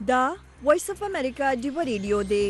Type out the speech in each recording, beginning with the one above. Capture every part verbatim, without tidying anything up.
دا وایس اف امریکا ډیو ریډیو دی.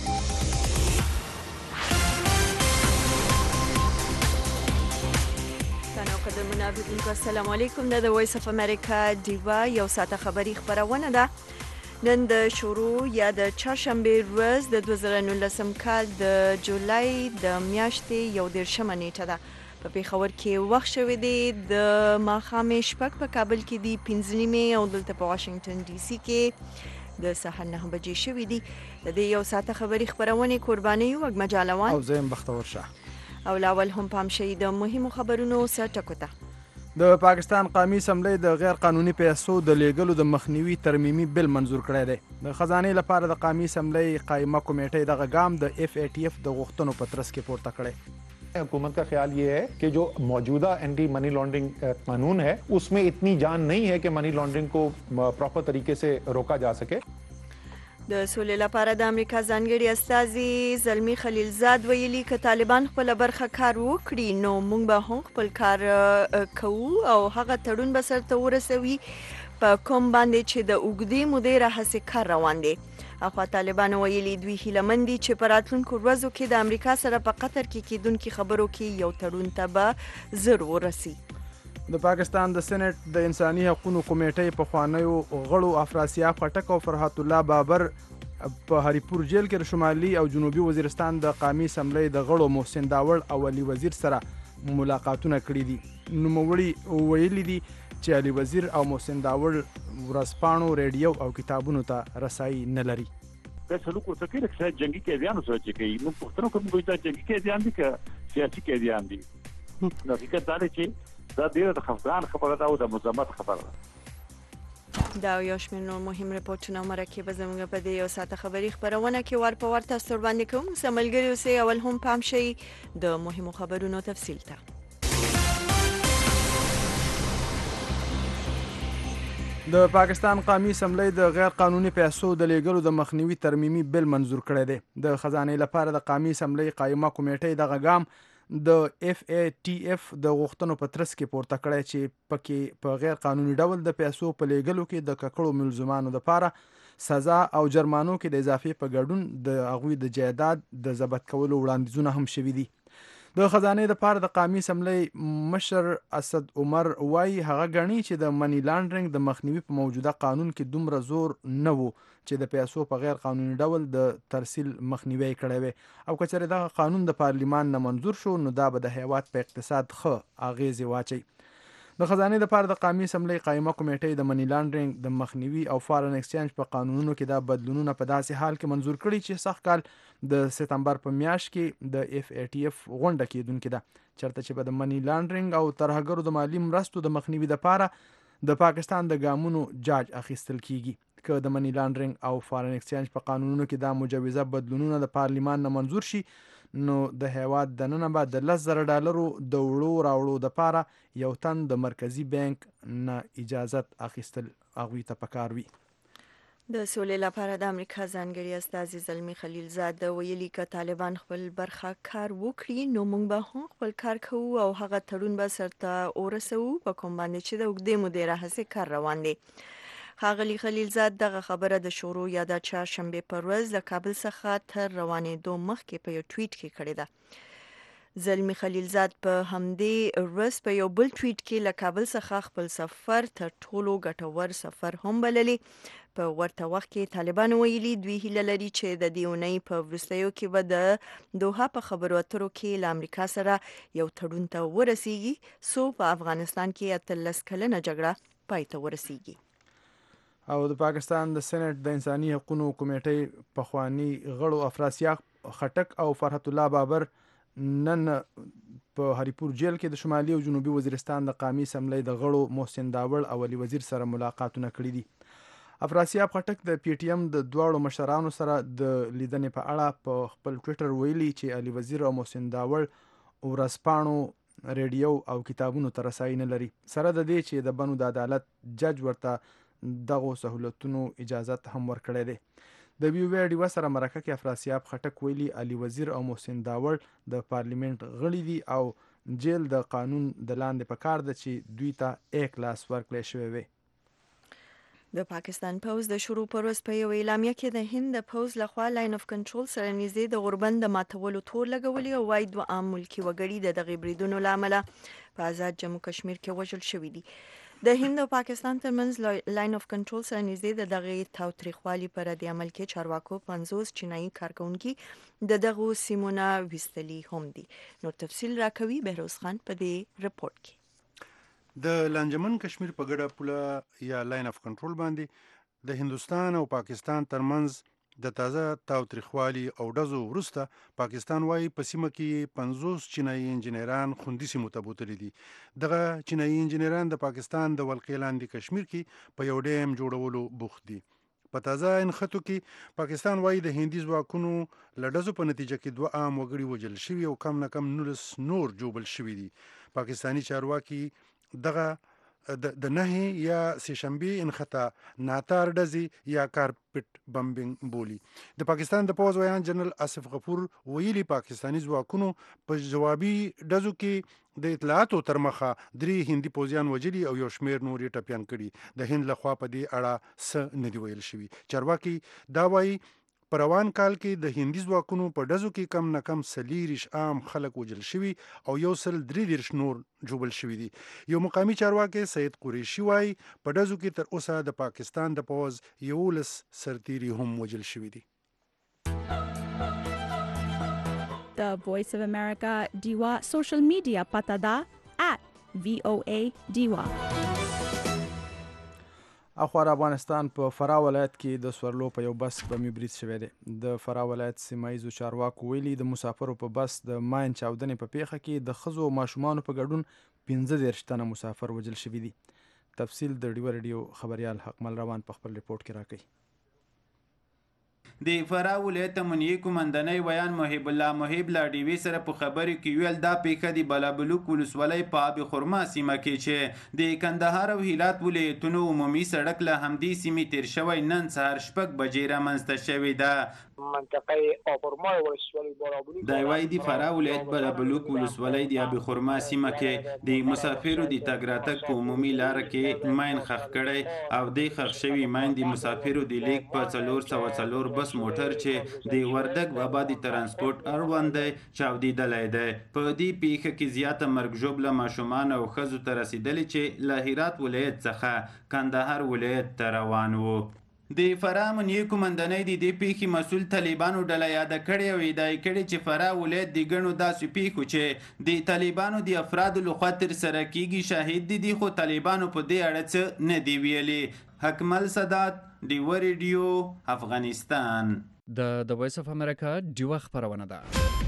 قدرمن اوریدونکو السلام علیکم. د وایس اف امریکا ډیوا یو ساعته خبری خبرونه ده. نن د شروع یا د چهارشنبه ورځ د دوه زره نولسم کال د جولای د میاشتې یو دېرشمه نیټه ده. په پیښور کې وخت شوی دی د ماښام شپږ، په کابل کې دی پنځه نیمې او دلته په واشنگټن ډي سي کې د سهار نهه بجې شوي دي. د دې یو ساعته خبری خبرونه قرباني او مجالوان او زم بختور شه او لاول هم پام شي د مهمو خبرونو سرټکو ته. د پاکستان قومي اسمبلی د غیر قانوني پیسو د لیږلو د مخنیوي ترمیمي بل منظور کړی دی. د خزانې لپاره د قومي اسمبلی قائمه کمیټې دغه ګام د اف ای ټی اف د غوښتنو په ترڅ کې پورته کړی. हुकूमत का ख्याल ये है कि जो मौजूदा एंटी मनी लॉन्ड्रिंग कानून है उसमें इतनी जान नहीं है कि मनी लॉन्ड्रिंग को प्रॉपर तरीके से रोका जा सके. د سولې لپاره د امریکا ځانګړي استازي زلمی خلیلزاد ویلي که طالبان خپل برخه کار وکړي نو موږ به هم خپل کار کوو او هغه تړون به سرته ورسوي په کوم باندې چې د اوږدې مودې راهیسې کار روان دی. اخوا طالبان ویلي دوی هیله مند دي چې په راتلونکو ورځو کې د امریکا سره په قطر کې کیدونکي خبرو کې یو تړون ته به زر ورسي. د پاکستان د سېنات د انساني حقوقو کمیټې په خوانیو غړو افراسیاب خټک او فرحت الله بابر په هریپور جیل کې شمالي او جنوبي وزیرستان د قومي اسمبلی د غړو محسن داوړ او علي وزیر سره ملاقاتونه کړي دي. نوموړي ویلي دي چې علي وزیر او محسن داوړ ورځپاڼو، ریډیو او کتابونو ته رسایي نه لري. دا سلوک ورته کوي چې جنگي قیدیانو سره چې کوي موږ پوښتنه کوو چې دا جنگي قیدیان دي که سیاسي قیدیان دي. نو حقیقت دا دی چې دا ډیره د خفګان خبره ده او د مزاحمت خبره ده. دا یو شمېر نور مهم رپورټونه او مرکې به زموږ په دې یو ساعته خبري خبرونه کې ور په ور تاسو وړاندې کوم. سملګری اوسئ. اول هم پام شئ د مهمو خبرونو تفصیل ته. د پاکستان قومي اسمبلی د غیر قانوني پیسو د لیږلو د مخنیوي ترمیمي بل منظور کړی دی. د خزانې لپاره د قومي اسمبلی قائمه کمیټې دغه ګام د اف ای ټی اف د غوښتنو په ترڅ کې پورته کړی چې پکې په غیر قانوني ډول د پیسو په لیږلو کې د ککړو ملزمانو لپاره سزا او جرمانو کې د اضافي په ګډون د هغوی د جایداد د ضبط کولو وړاندیزونه هم شوي دي. د خزانې لپاره د قومي اسمبلی مشر اسد عمر وایي هغه ګڼي چې د منی لانډرینګ د مخنیوي په موجوده قانون کې دومره زور نه و چې د پیسو په غیر قانوني ډول د ترسیل مخنیوي کړی وي او که چېرې دغه قانون د پارلیمان نه منظور شو نو دا به د هیواد په اقتصاد ښه اغیزې واچي. د خزانې لپاره د قومي اسمبلی قائمه کمیټې د منی لانډرینګ د مخنیوي او فارن ایکسچینج په قانونونو کې دا بدلونونه په داسې حال کې منظور کړي چې سږ کال د سپتمبر په میاشت کې د اف ای ټی اف غونډه کېدونکې ده چېرته چې به د منی لانډرینګ او ترهګرو د مالي مرستو د مخنیوي لپاره د پاکستان د ګامونو جاج اخیستل کیږي. که د منی لانډرینګ او فارن ایکسچینج په قانونونو کې دا مجوزه بدلونونه د پارلیمان نه منظور شي نو د هیواد دننه به د لس زره ډالرو د وړو راوړو دپاره یو تن د مرکزي بانک نه اجازت اخیستل هغوی ته پکار وي. د سولې لپاره د امریکا ځانګړي استازي زلمی خلیلزاد ویلي که طالبان خپل برخه کار وکړي نو موږ به هم خپل کار کوو او هغه تړون به سرته ورسوو په کوم باندې چې د اوږدې مودې راهیسې کار روان دی. ښاغلي خلیلزاد دغه خبره د شروع یا د چهارشنبې پر ورځ له کابل څخه تر روانېدو مخکې په یو ټویټ کې کړې ده. زلمی خلیلزاد په همدې ورځ په یو بل ټویټ کې له کابل څخه خپل سفر تر ټولو ګټور سفر هم بللی. په ورته وخت کې طالبان ویلي دوی هیله لري چې د دې اونۍ په وروستیو کې به د دوحه په خبرو اترو کې له امریکا سره یو تړون ته ورسیږي څو په افغانستان کې اتلس کلنه جګړه پای ته ورسیږي. او د پاکستان د سېنات د انساني حقوقو کمیټې پخوانی غړو افراسیاب خټک او فرحت الله بابر نن په هریپور جیل کې د شمالي او جنوبي وزیرستان د قومي اسمبلی د غړو محسن داوړ او علي وزیر سره ملاقاتونه کړي دي. افراسیاب خټک د پی ټی ایم د دواړو مشرانو سره د لیدنې په اړه په خپل ټویټر ویلي چې علي وزیر او محسن داوړ ورځپاڼو، ریډیو او کتابونو ته رسایي نه لري سره د دې چې د بنو د عدالت جج ورته دغه سہولتونو اجازت هم ورکړی دی. د وی وی ډیوا سره مرکه کې افراسیاب خټک ویلي علي وزیر او محسن داوړ د پارلیمنت غړي دي او جیل د قانون د لاندې په کار ده چې دوی ته یک لاس ورکړی شوی وي. د پاکستان پوز د شروع پر ورځ په یو اعلامیه کې د هند د پوز لخوا لاین اف کنټرول سره نږدې د غوربند د ماتولو تور لګولي او وايي دوه عام ملکی وګړي د دغه بریدونو لامل په آزاد جمهور کشمیر کې وژل شوي دي. د هند او پاکستان ترمنځ لاین اف کنټرول سره نږدې د دغه تاوتریخوالي پر د عمل کې چارواکو پنځوس چینایي کارکونکي د دغه سیمونه وستلي هم دي. نو تفصیل راکوي بهروز خان په دې رپورت کې. د لانجمن کشمیر په ګډه پوله یا لاین اف کنټرول باندې د هندوستان او پاکستان ترمنځ د تازه تاوتریخوالي او ډزو وروسته پاکستان وايي په سیمه کې پنځوس چینایي انجینران خوندي سیمو ته بوتلي دي. دغه چینایي انجینران د پاکستان د ولقې لاندې کشمیر کې په یو ډیم جوړولو بوخت دي. په تازه انخطو کې پاکستان وايي د هندي ځواکونو له ډزو په نتیجه کې دوه عام وګړي وژل شوي او کم نه کم نولس نور ژوبل شوي دي. پاکستانی چارواکي دغه د نهي یا سهشنبه انخطا ناتار ډزي یا کارپټ بمبینګ بولی. د پاکستان د پوز ویان جنرال آصف غفور ویلي پاکستانی ځواکونو په جوابي ډزو کې د اطلاعاتو تر مخه درې هندي پوزیان وجلي او یو شمیر نور یې ټپیان کړي. د هند لخوا په دې اړه څه نه دی ویل شوي. چارواکي دا وایي په روان کال کې د هندي ځواکونو په ډزو کې کم نه کم څلېرویشت عام خلک وژل شوي او یو سل درې دېرش نور ژوبل شوي دي. یو مقامي چارواکي سید قریشي وایي په ډزو کې تر اوسه د پاکستان د پوز یولس سرتیري هم وژل شوي دي. The Voice of America Diwa social media pata da at V O A Diwa. اخوار افغانستان په فراه ولایت کې د سورلو په یو بس بمي برید شوی دی. د فراه ولایت سیمایزو چارواکو ویلي د مسافرو په بس د ماین چاودنې په پیښه کې د ښځو او ماشومانو په ګډون پنځه دېرش تنه مسافر وژل شوي دي. تفصیل د ډیوه ریډیو خبریال حقمل روان په خپل ریپورت کې راکوي. د فراه ولایت امنیه قومندانۍ ویان محب الله محب لا ډیوي سره په خبرې کې ویل دا پیښه د بلابلوک ولسوالۍ په آب خرما سیمه کې چې د کندهار او هرات ولایتونو عمومي سړک له همدې سیمې تیر شوی نن سهار شپږ بجې رامنځته شوې ده. منطقه آبخرما ولسوالۍ بلابلوک دا وایي د فراه ولایت بلابلوک ولسوالۍ د آب خرما سیمه کې د مسافرو د تګ راتګ په عمومي لاره کې ماین ښخ کړی او د ښخ شوي ماین د مسافرو د لیک په څلور سوه څلور بس موټر چې د وردګ بابا د ترانسپورت اړوند دی چاودېدلی دی. په دې پیښه کې زیاته مرګ ژوبله ماشومان او ښځو ته رسېدلې چې له هرات ولایت څخه کندهار ولایت ته روان وو. د فراه امنیه قومندانۍ د دې پیښې مسؤل طالبانو ډله یاده کړې او ادعا کړې چې فراه ولایت د ګڼو داسې پیښو چې د طالبانو د افرادو لخوا ترسره کیږي شاهد دي خو طالبانو په دې اړه څه نه دي ویلي. حکمل سادات ډیوه ریډیو افغانستان. د د وایس اف امریکا ډیوه خبرونه ده.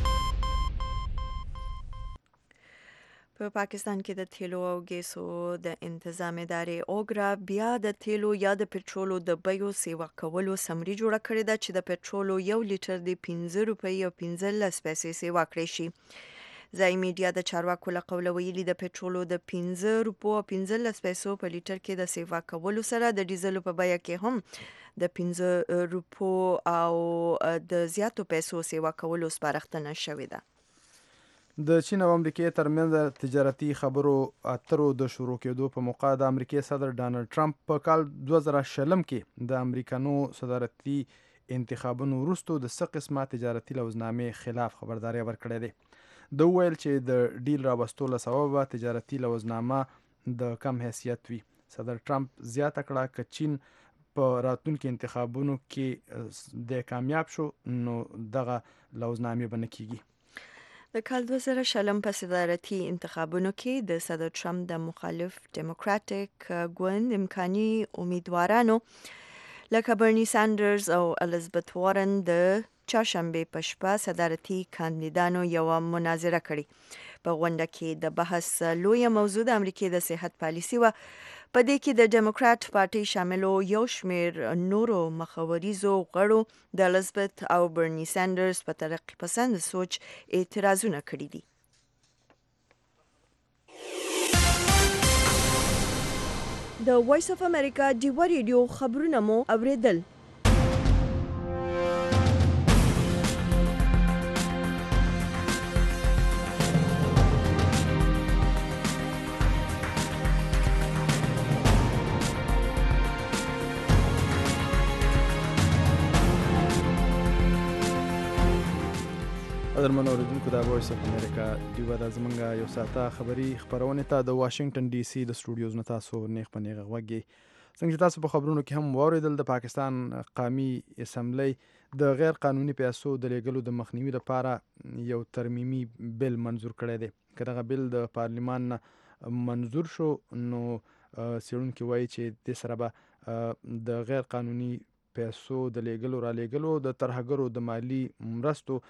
په پاکستان کې د تیلو او ګیسو د انتظام ادارې اوګرا بیا د تیلو یا د پټرولو د بیو سیوا کولو سمري جوړه کړې ده چې د پټرولو یو لیټر د پنځه روپۍ او پنځلس پیسې سیوا کړی شي. ځایي میډیا د چارواکو له قوله ویلي د پټرولو د پنځه روپو او پنځلس پیسو په لیټر کې د سیوا کولو سره د ډیزلو په بیه کې هم د پنځه روپو او د زیاتو پیسو سیوا کولو سپارښتنه شوې ده. د چین او امریکې ترمنځ تجارتي خبرو اترو د شروع کېدو په موقع د امریکې صدر ډانلډ ټرمپ په کال دوه زره شلم کې د امریکانو صدارتي انتخابونو وروسته د څه قسمه تجارتي لوزنامې خلاف خبرداری ورکړی دی. د ویل چې د ډیل راوستو له سببه تجارتي لوزنامه د کم حیثیت وي. صدر ټرمپ زیاته کړه که چین په راتلونکي انتخابونو کې د کامیاب شو نو دغه لوزنامې به نه کیږي. د کال دوه زره شلم په صدارتي انتخابونو کې د صدر ټرمپ د مخالف ډیموکراټیک ګوند امکاني امیدوارانو لکه برني ساندرز او الیزابت وارن د چهارشنبه په شپه صدارتي کاندیدانو یوه مناظره کړې. په غونډه کې د بحث لویه موضوع د امریکې د صحت پالیسي وه. په دې کې د ډیموکرات پارټي شاملو یو شمیر نورو مخوریزو غړو د الیزابت او برني ساندرز په ترقی پسند سوچ اعتراضونه کړي دي. د وایس اف امریکا ډیوه ریډیو خبرونه مو اوریدل. قدرمن اوریدونکو د وایس اف امریکا دیوه د زمونږ یو ساعته خبری خبرونه ته د واشنگټن ډي سي د سټوډیوز نه تاسو نیغ په نیغه غوږی څنګه تاسو په خبرونو کې هم واوریدل د پاکستان قومي اسمبلی د غیر قانوني پیسو د لیږلو د مخنیوي لپاره یو ترمیمي بل منظور کړی دی که دغه بل د پارلیمان نه منظور شو نو څېړونکي وایي چې دې سره به د غیر قانوني پیسو د لیږلو را لیږلو د ترهګرو د مالی مرستو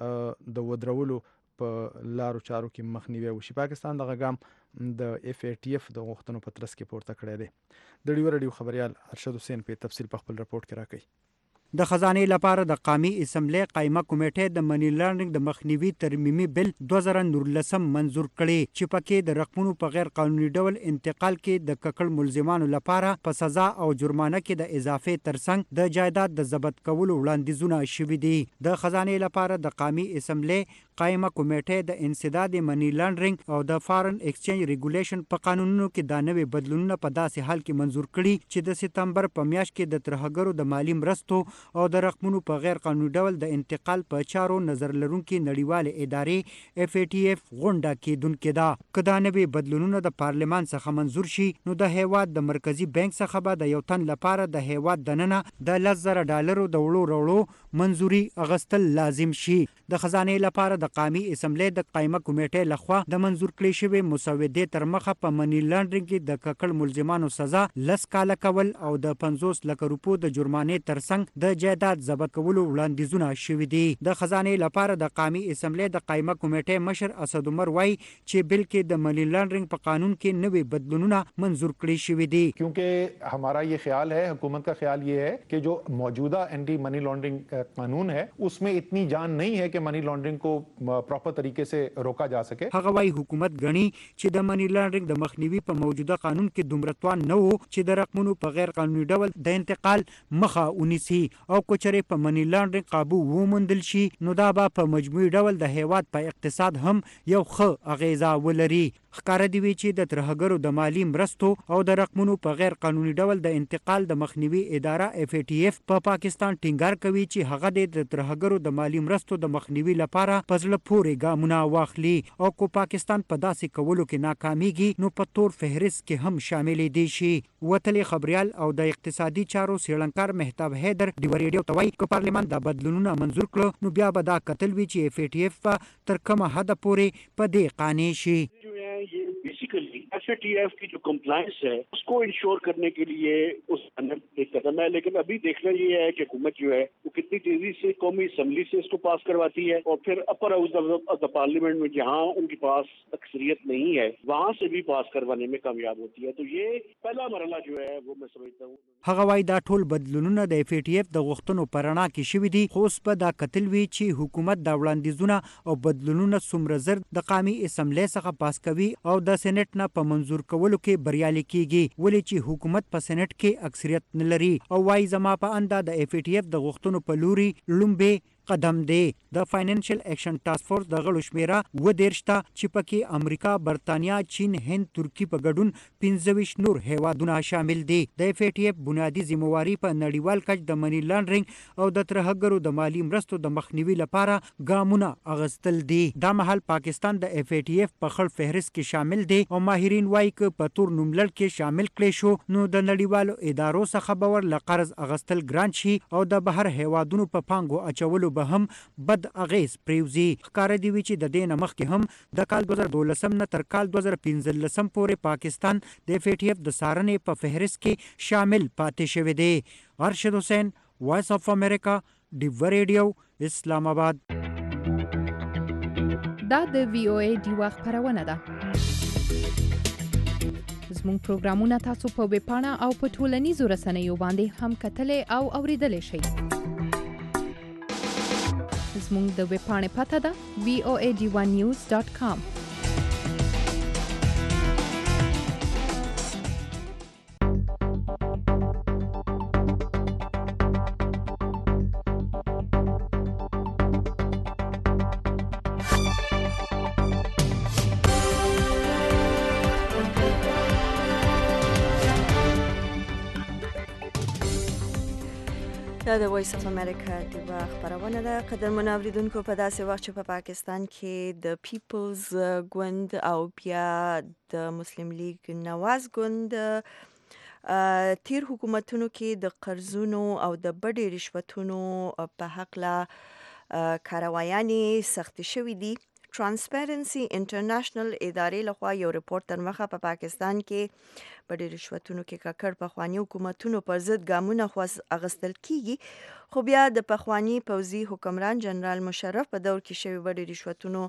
د ودرولو په لارو چارو کې مخنیوي وشي. پاکستان دغه ګام د اف ای ټي اف د غوښتنو په ترڅ کې پورته کړی دی. د ډیو رادیو خبريال ارشد حسین په تفصیل په خپل رپورت کې راکړي. د خزانه لپاره د قومي اسمبلی قائمه کمیټه د منی لانډینګ د مخنیوي ترمیمي بل دوه زره نولسم منظور کړي چې پکې د رقمونو په غیر قانوني ډول انتقال کې د ککړ ملزمانو لپاره په سزا او جرمانه کې د اضافه ترڅنګ د جایداد د ضبط کولو وړاندیزونه شوي دي. د خزانه لپاره د قومي اسمبلی قائمه کمیټه د انسداد منی لانډینګ او د فارن ایکسچینج ریګولیشن په قانونونو کې د نوې بدلونونه په داسې حال کې منظور کړي چې د سپتمبر په میاشت کې د ترهګرو د مالی مرستو او د رقمونو په غیر قانوني ډول د انتقال په چارو نظر لرونکي نړیوالې ادارې اف ای ټي اف غونډه کېدونکې ده. که دا نوې بدلونونه د پارلمان څخه منظور شي نو د هیواد د مرکزی بانک څخه به د یو تن لپاره د هیواد دننه د لس زره ډالرو د وړو وړو منظوري اغستل لازم شي. د خزانه لپاره د قومي اسمبلی د قائمه کمیټې لخوا د منظور کړي شوی مسودې تر مخه په منی لانډینګ کې د ککړ ملزمانو سزا لس کاله کول او د پنځوس لک روپو د جرمانې ترڅنګ د جایداد ضبط کولو وړاندیزونه شوي دي. د خزانه لپاره د قومي اسمبلی د قائمه کمیټې مشر اسد عمر وایي چې بل کې د منی لانډینګ په قانون کې نوې بدلونونه منظور کړي شوي دي. क्योंकि हमारा ये ख्याल है, हुकूमत का ख्याल ये है कि जो मौजूदा एंटी मनी लॉन्ड्रिंग कानून है उसमें इतनी जान नहीं है कि मनी लॉन्ड्रिंग को प्रॉपर तरीके से रोका जा सके. هغه وايي حکومت غني چې د منی لانډینګ د مخنیوي په موجوده قانون کې دومره توان نه وو چې د رقمونو په غیر قانوني ډول د انتقال مخه ونیسي او کوچري په منی لانډینګ قابو وموندل شي نو دا به په مجموعي ډول د هیواد په اقتصاد هم یو ښه اغیزه ولري. ښکاره دی چې د ترهګرو د مالی مرستو او د رقمونو په غیر قانوني ډول د انتقال د مخنیوي اداره اف ای ټي اف په پا پاکستان ټینګار کوي چې هغه د ترهګرو د مالی مرستو د مخنیوي لپاره په زړه پورې ګامونه واخلي او کو پاکستان په داسې کولو کې ناکامیږي نو په تور فهرست کې هم شامل دي شي. وتلې خبريال او د اقتصادي چارو سیړنکار مهتاب حیدر دی ریډیو توای ک پارلیمان د بدلونونه منظور کړو نو بیا به دا قتل وی چې اف ای ټي اف تر کومه حد پورې په دې قانع شي. Basically F A T F की जो कंप्लायंस है उसको इंश्योर करने के लिए उस एक कदम है, लेकिन अभी देखना ये है कि हुकूमत जो है वो कितनी तेजी से कौमी असम्बली से इसको पास करवाती है और फिर upper house of the parliament में जहाँ उनके पास अक्सरियत नहीं है वहाँ से भी पास करवाने में कामयाब होती है. तो ये पहला मरला जो है वो मैं समझता हूँ. هغه وايي دا ټول بدلونونه د اف ای ټي اف د غوښتنو په رڼا کې شوي دي خو اوس به دا کتل وی چې حکومت دا وړاندیزونه او بدلونونه څومره زر د قومي اسمبلی څخه پاس کوي او د سېنات نه په منظور کولو کې بریالي کیږي ولې چې حکومت په سېنات کې اکثریت نه لري او وايي زما په انده د اف ای ټي اف د غوښتنو په لوري لومبه قدم دی. د فاینانشل ایکشن ټاسک فورس د غړو شمیره و دیرشته چې پکې امریکا، برتانیا، چین، هند، ترکی په ګډون پنځه ویشت نور هیوادونه شامل دي. د اف ای ټي اف بنیادی ذمہواری په نړیوال کچ د منی لانډرینګ او د ترهګرو د مالی مرستو د مخنیوي لپاره ګامونه اغستل دي. دا مهال پاکستان د اف ای ټي اف په خړ فهرست کې شامل دي او ماهرین وایي ک په تور نوملړ کې شامل کړي شو نو د نړیوالو ادارو څخه باور لقرض اغستل ګران شي او د بهر هیوادونو په پانګو اچولو به هم بد اغیز پریوزي. ښکاره دی چې د دې نه مخکې هم د کال دوه زره دولسم نه تر کال دوه زره پنځلسم پورې پاکستان د اف ای ټي اف د څارنې په فهرست کې شامل پاتې شوی دی. ارشد حسین، وایس اف امریکا، ډیو ریډیو، اسلام آباد. دا د وی او ای ډیو خبرونه ده. زموږ پروګرامونه تاسو په ویب پاڼه او په ټولنیزو رسنیو باندې هم کتلې او اوریدلې شئ. زموږ د ویب پاڼې پته ده وی او ای ډي ون نیوز ډاټ کام. د دا د وایس اف امریکا د خبرونه ده. قدرمن اوریدونکو، په داسې وخت چې په پا پاکستان کې د پیپلز ګوند او بیا د مسلم لیگ نواز ګوند تیر حکومتونو کې د قرضونو او د بډې رشوتونو په حق لا کاروایانې سخت شوې دي. ترانسپیرنسي انټرنیشنل ادارې لخوا یو رپورت تر مخه په پا پاکستان کې بډې رشوتونو کې ککړ پخواني حکومتونو پر ضد ګامونه خواست اغستل کیږي، خو بیا د پخواني پوځي حکمران جنرال مشرف په دور کې شوی بډې رشوتونو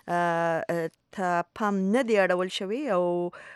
ته پام نه دی اړول شوی او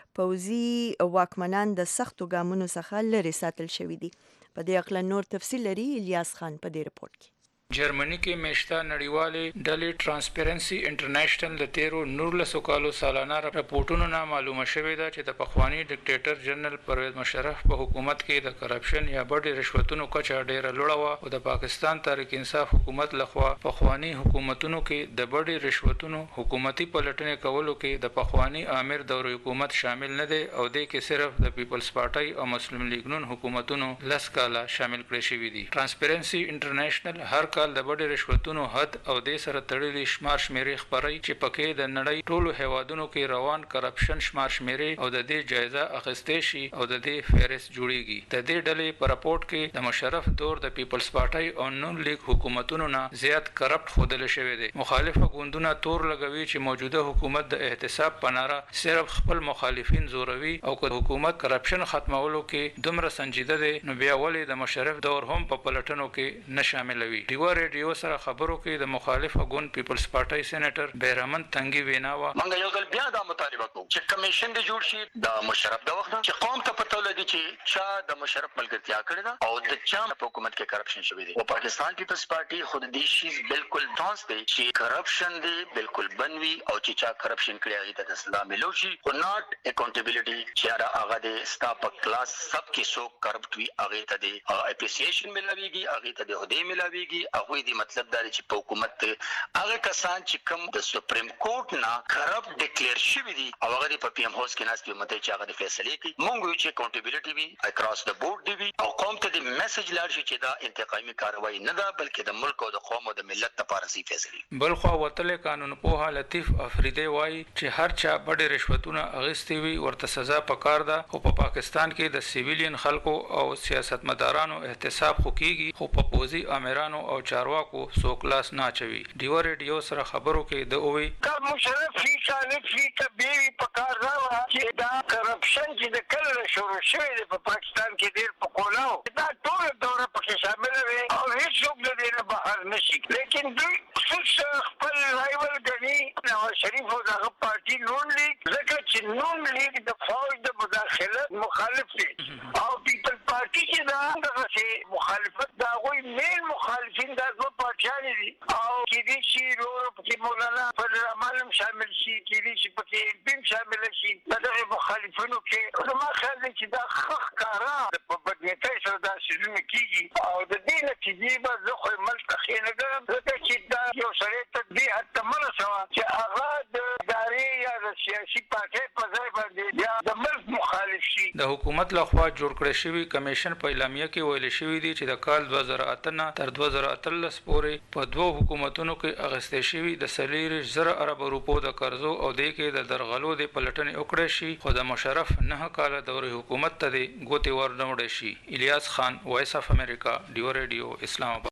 پوځي واکمنان د سختو ګامونو څخه لرې ساتل شوي دي. په دې اړه نور تفصیل لري الیاس خان په دې رپورت کې. جرمني کې میشته نړیوالې ډلې ترانسپیرنسي انټرنیشنل د تیرو نورلسو کالو سالانه راپورټونو نه معلومه شوې ده چې د پخواني ډیکټیټر جنرال پرویز مشرف په حکومت کې د کرپشن یا بډې رشوتونو کچه ډیره لوړه وه او د پاکستان تحریک انصاف حکومت لخوا پخواني حکومتونو کې د بډې رشوتونو حکومتي پلټنې کولو کې د پخواني امیر دور حکومت شامل نه دی او د کې صرف د پیپلز پارټي او مسلم لیگ نون حکومتونو لس کاله شامل کړي شوي دي. ترانسپیرنسي انټرنیشنل هر کال د بډې رشوتونو حد او د سره تړلې شمار شمیرې خبري چې پکې د نړۍ ټولو هیوادونو کې روان کرپشن شمار شمیرې او د دې جایزه اخیستې شي او د دې فهرست جوړیږي. د دې ډلې په راپورټ کې د مشرف دور د پیپلز پارټي او نون لیگ حکومتونو نه زیات کرپټ ښودل شوی دی. مخالفه ګوندونه تور لګوي چې موجوده حکومت د احتساب پناره صرف خپل مخالفین زوروي او که حکومت کرپشن ختمولو کې دومره سنجیده دی نو بیا ولې د مشرف دور هم په پلټنو کې نه شاملوي. ډیوا ریډیو سره خبرو کې د مخالفه ګوند پیپلز پارټي سېنیټر بیرمن تنګي وینا وا موږ یو ځل بیا دا مطالبه کوو چې کمیشن د جوړ شي د مشرف د وخت چې قوم ته پته ولګي چې چا د مشرف ملګرتیا کړې ده او د چا په حکومت کې کرپشن شوی دی. او پاکستان پیپلز پارټي خود دې شي بالکل ټانس دی چې کرپشن دی بالکل بنوي او چې چا کرپشن کړی هغه ته سزا ملو شي او ناٹ اکاونټیبিলিټي چې هغه د سټاپ کلاس سب کې سو کرپټ وی هغه ته د اپریسیشن ملويږي هغه ته د هدي ملويږي هغه د مطلب دا چې په حکومت هغه کسان چې کوم د سپریم کورټ نه کرپټ ډیکلیئر شوی دي او هغه په پی ایم هاوس کې ناست مته چې هغه د فیصله کوي مونږ چې اکاونټیبিলিټي وي اکراس د بورډ دی وي او قوم ته د میسج لار شي چې دا انتقامي کاروایی نه ده بلکې د ملک او د قوم او د ملت لپاره سي فیصله. بل خو وتل قانون په لطیف افریدی وای چې هر چا بډې رشوتونه اغستې وي ورته سزا پکار ده او په پاکستان کې د سیویلین خلکو او سیاستمدارانو احتساب خو کیږي خو په پوزي امیرانو او چارواکو سو کلاس نه چوي. ډیو ریډیو سره خبرو کې د اووي کا مشرف فی کانه فی کبیری پکار راو چې دا کرپشن چې د کله شروع شوی دی په پاکستان کې ډیر په کولاو دا ټول دوره پکې شامل وي او هیڅ څوک د دې نه بهر نشي. لیکن دوی خصوص خپل رایول غني نواز شریف او دغه پارټي نون لیگ ځکه چې نون لیگ د فوج د مداخلت مخالف دي او پیپل پارټي چې دا دغه مخالفت دا غوي مین مخالفین د پارټیان دي او کې دي چې ورو په مولانا پر عملم شامل شي کې دي چې پکې بیم شامل شي دغه مخالفینو کې نو ما خیال دی چې دا خخ کارا په بدنیتۍ سره دا شنو کیږي او د دې نتیجې به زه خو ملک خینه ګرم ځکه چې دا یو سره تدبیر حتی مله سوا چې هغه د ادارې یا د سیاسي پارټۍ په ځای باندې یا د ملک مخالف شي. د حکومت لخوا جوړ کړی شوی کمیشن په اعلامیه کې ویل شوی دی چې د کال دوه زره اته نه تر دوه زره اتلس پورې په دوه حکومتونو کې اغستې شوی د سلیریش زره ارب روپو د قرضو او د کې د درغلو د پلټنې وکړې شي خو د مشرف نه کال دورې حکومت ته د ګوتې ورنوړې شي. الیاس خان، وایس اف امریکا، ډیو ریډیو، اسلام آباد.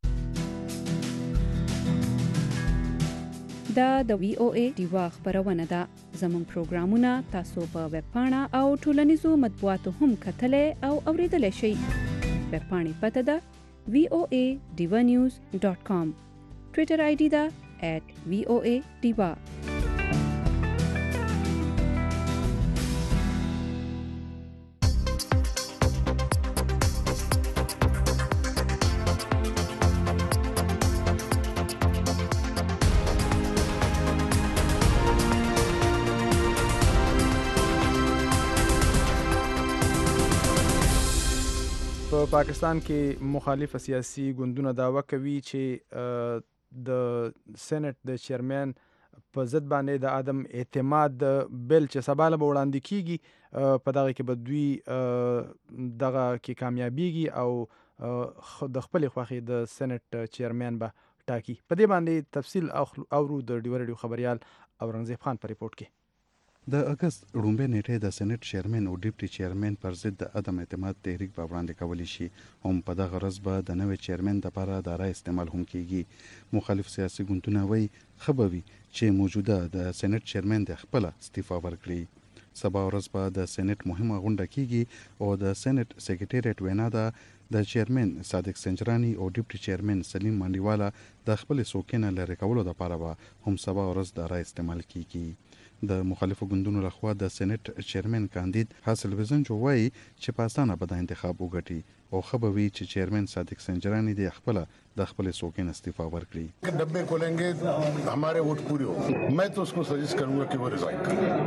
دا د وی او ای ډیوا خبرونه ده. زموږ پروګرامونه تاسو په ویب پاڼه او ټولنیزو مطبوعاتو هم کتلای او اوریدلای شئ. ویب پاڼې پته ده وی او ای ډیوا نیوز ډاٹ کام. ټویټر آی ډي ده ایٹ وی او ای ډیوا. په پاکستان کې مخالف سیاسي ګوندونه دعوه کوي چې د سېنات د چیرمن په ضد باندې د عدم اعتماد بل چې سبا له وړاندې کیږي په دغه کې به دوی دغه کې کامیابیږي او د خپل خوخي د سېنات چیرمن به ټاکي. په دې باندې تفصیل اورو د ډیو رادیو خبريال اورنګزیب خان په ریپورت کې. د اگست لومړۍ نیټه د سېنات چیرمن او ډیپټي چیرمن پر ضد د عدم اعتماد تحریک به وړاندې کولی شي. هم په دغه ورځ به د نوې چیرمن لپاره د رای استعمال هم کیږي. مخالف سیاسي ګوندونه وایي خبوي چې موجوده د سېنات چیرمن د خپل استعفا ورکړي. سبا ورځ به د سېنات مهمه غونډه کیږي او د سېنات سیکریټریټ وینا ده د چیرمن صادق سنجرانی او ډیپټي چیرمن سلیم منډیوالا د خپل سوکینه لري کولو لپاره به هم سبا ورځ د رای استعمال کیږي. د مخالفو ګوندونو لخوا د سېنات چیرمن کاندید حاصل وزنجو وایي چې په اسانه به د انتخاب وګټي او خبروي چې چیرمن صادق سنجرانی د خپل د خپل سوکین استعفا ورکړي. डब्बे खोलेंगे हमारे वोट पूरे हो मैं तो उसको सजेस्ट करूंगा कि वो रिजाइन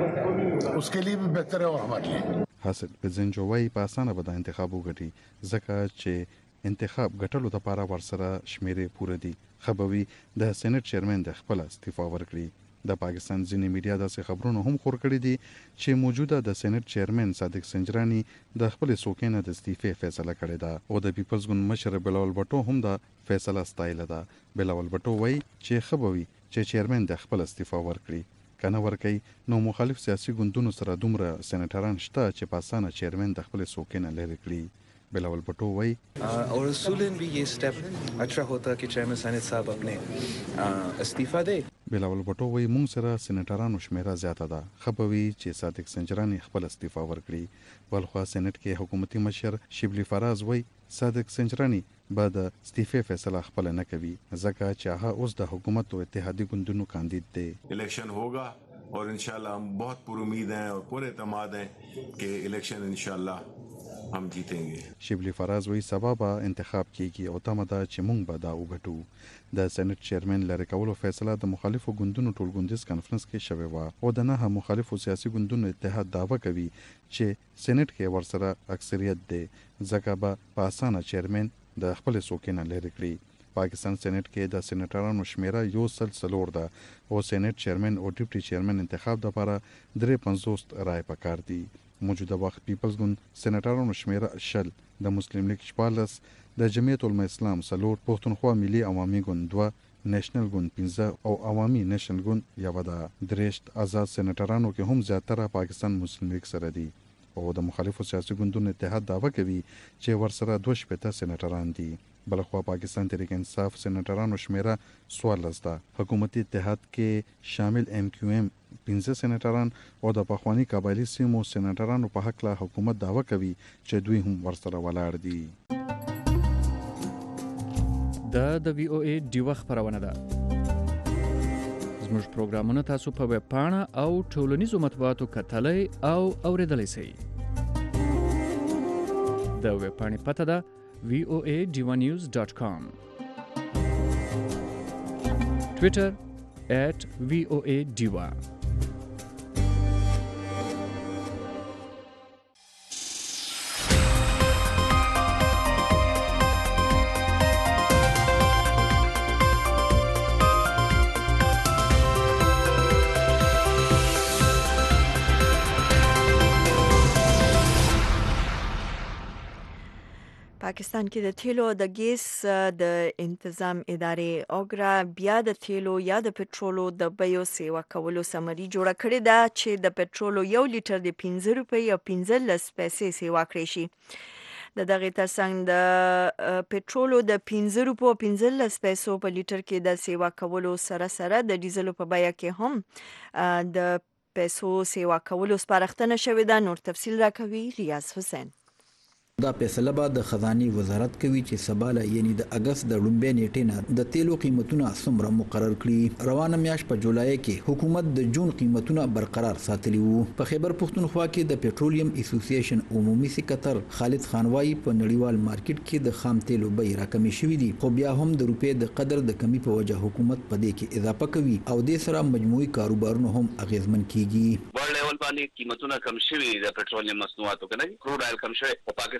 करे उसके लिए भी बेहतर है और हमारे लिए. حاصل وزنجو وایي په اسانه به د انتخاب وګټي ځکه چې انتخاب ګټلو لپاره ورسره شمیرې پوره دي. خبروي د سېنات چیرمن د خپل استعفا ورکړي. د پاکستان ځینې میډیا داسې خبرونه هم خور کړي دي چې موجوده د سېنات چیرمن صادق سنجرانی د خپل سوکینه د استعفا فیصله کړې ده او د پیپلز ګوند مشر بلاول بټو هم د فیصله ستایله ده. بلاول بټو وایي چې خبروي چې چیرمن د خپل استعفا ورکړي. کنه ورکي نو مخالف سیاسي ګوندونو سره دومره سېناتران شته چې په اسانه چیرمن د خپل سوکینه لري کړي. بلاول بټو وایي और उसूलन भी ये स्टेप अच्छा होता कि चेयरमैन सैनेट साहब अपने इस्तीफा दे. بلاول بټو وایي مونږ سره سېناترانو شمیره زیاته ده. خبروي چې صادق سنجرانی خپل استعفا ورکړي. بلخوا سېنات کې حکومتي مشر شبلی فراز وایي صادق سنجرانی به د استعفا فیصله خپل نه کوي ځکه چې هغه اوس د حکومت او اتحادی ګوندونو کاندید دی. इलेक्शन होगा और इंशाल्लाह हम बहुत पूरी उम्मीद हैं और पूरे एतमाद हैं कि इलेक्शन इंशाल्लाह हम जीतेंगे. شبلی فراز وایي سبا به انتخاب کیږي او تمه ده چې مونږ به دا وګټو. د سېنات چیرمن لري کولو فیصله د مخالفو ګوندونو ټولګوندیز کانفرنس کې شوې و او د نه مخالفو سیاسي ګوندونو اتحاد دعوه کوي چې سېنات کې ورسره اکثریت دی ځکه به په اسانه چیرمن د خپل سوکینه لري کړی. پاکستان سېنات کې د سېناترانو شمیره یو سل څلور ده او سېنات چیرمن او ډیپټي چیرمن انتخاب لپاره درې پنځوس رای پکار دي. موجوده وخت پیپلز ګوند سېناترانو شمیره شل د مسلم لیگ شپاړلس د جمعیت العلماء اسلام څلور پښتونخوا ملي عوامي ګوند دوه نېشنل ګوند پنځه او عوامي نېشنل ګوند یو ده. درېشت آزاد سېناترانو کې هم زیاتره پاکستان مسلم لیگ سره دي او د مخالفو سیاسي ګوندونو اتحاد دعوه کوي چې ورسره دوه شپېته سېناتران دي. بلخوا پاکستان تحریک انصاف سېناترانو شمیره څوارلس ده. حکومتي اتحاد کې شامل ایم کیو ایم پنځه سېناتران او د پخوانی قبایلی سیمو سېناترانو په حق له حکومت دعوه کوي چې دوی هم ورسره ولاړ دي. د د وی او ای ډیو خبرونه ده. زموږ پروګرامونه تاسو په ویب پاڼه او ټولنیزو مطبوعاتو کتلای او اوریدلای شئ. د ویب پاڼې پته ده وی او ای ډیو نیوز ډاٹ کام. ټویټر at وی او ای ډیوا. پاکستان کې د تیلو د ګیس د انتظام ادارې اوګرا بیا د تیلو یا د پټرولو د بیو سیوا کولو سمري جوړه کړې ده چې د پټرولو یو لیټر د پنځه روپۍ او پنځلس پیسې سیوا کړی شي. د دغه ترڅنګ د پټرولو د پنځه روپو او پنځلس پیسو په لیټر کې د سیوا کولو سره سره د ډیزلو په بیه کې هم د پیسو سیوا کولو سپارښتنه شوې ده. نور تفصیل راکوي ریاض حسین. دا فیصله به د خزاني وزارت کوي چې سباله یعنی د اگست د لومبې نیټې نه د تیلو قیمتونه څومره مقرر کړي. روانه میاشت په جولای کې حکومت د جون قیمتونه برقرار ساتلي وو. په خیبر پښتونخوا کې د پټرولیم اسوسییشن عمومي سکرټر خالد خانوای په نړیوال مارکیټ کې د خام تیلو بیې راکمې شوې دي خو بیا هم د روپې د قدر د کمی په وجه حکومت په دې کې اضافه کوي او د سره مجموعي کاروبارونه هم اغیزمن کیږي. ورلد لیول باندې قیمتونه کم شوي د پټرولیم مصنوعاتو کنه کروډ آیل کم شوی په پاکستان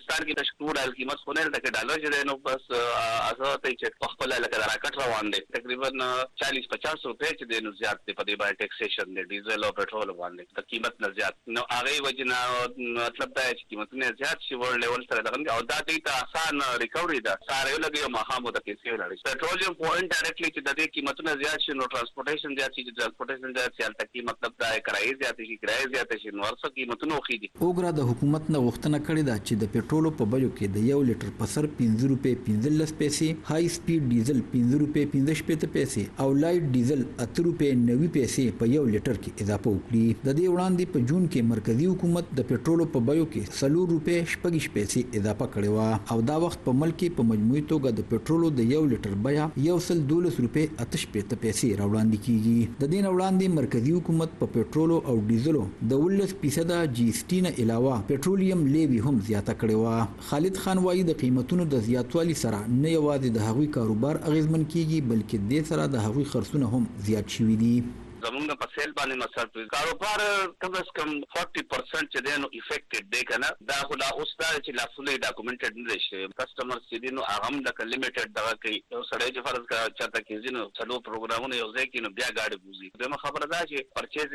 پاکستان کې تشکور ال قیمت خو نه لکه ډالر چې نو بس اساته چې خپل لکه راکټ روان دي تقریبا چالیس پچاس روپے چې د نو زیات په دې باندې ټیکسیشن دی ډیزل او پټرول باندې د قیمت نه زیات نو هغه وجنه مطلب دا چې قیمتونه زیات شي ورل لیول سره دغه او دا ته آسان ریکوري ده ساره لګي مهامو د پیسې لري پټرولیم پوینټ ډایرکټلی چې د دې قیمتونه زیات شي نو ترانسپورټیشن زیات شي ترانسپورټیشن زیات شي البته مطلب دا کرایي زیات شي کرایي زیات شي نو ورڅ قیمتونه وخیږي اوګرا د حکومت نه غوښتنه کړې ده چې د پټرولو په بیو کې د یو لیټر په سر پنځه روپۍ پنځلس پیسې های سپیډ ډیزل پنځه روپۍ پنځه شپېته پیسې او لایټ ډیزل اته روپۍ نوي پیسې په یو لیټر کې اضافه وکړي د دې وړاندې په جون کې مرکزی حکومت د پټرولو په بیو کې څلور روپۍ شپږ پیسې اضافه کړې و او دا وخت په ملک کې په مجموعي توګه د پټرولو د یو لیټر بیا یو سل دولس روپۍ اته شپېته پیسې راوړاندې کیږي د دې نه وړاندې مرکزی حکومت په پټرولو او ډیزلو د ولس فیصد جی اس ټي نه علاوه پټرولیم لیوی هم زیاته کړې و خالد خان وایي د قیمتونو د زیاتوالي سره نه یوازې د هغوی کاروبار اغیزمن کیږي بلکې د سره د هغوی خرڅونه هم زیات شوي دي زمونږ په سیل باندې مصرف کاروبار کم از کم چالیس پرسنټ چې دی نو افیکټډ دی کنه دا خو لا اوس دا چې لا فولي ډاکومنټډ نه شي کسٹمر چې دی نو هغه هم د لیمیټډ دغه کوي یو سړی چې فرض کا چاته کې نو څلو پروګرامونه یو ځای کې نو بیا گاډي بوزي دغه خبره ده چې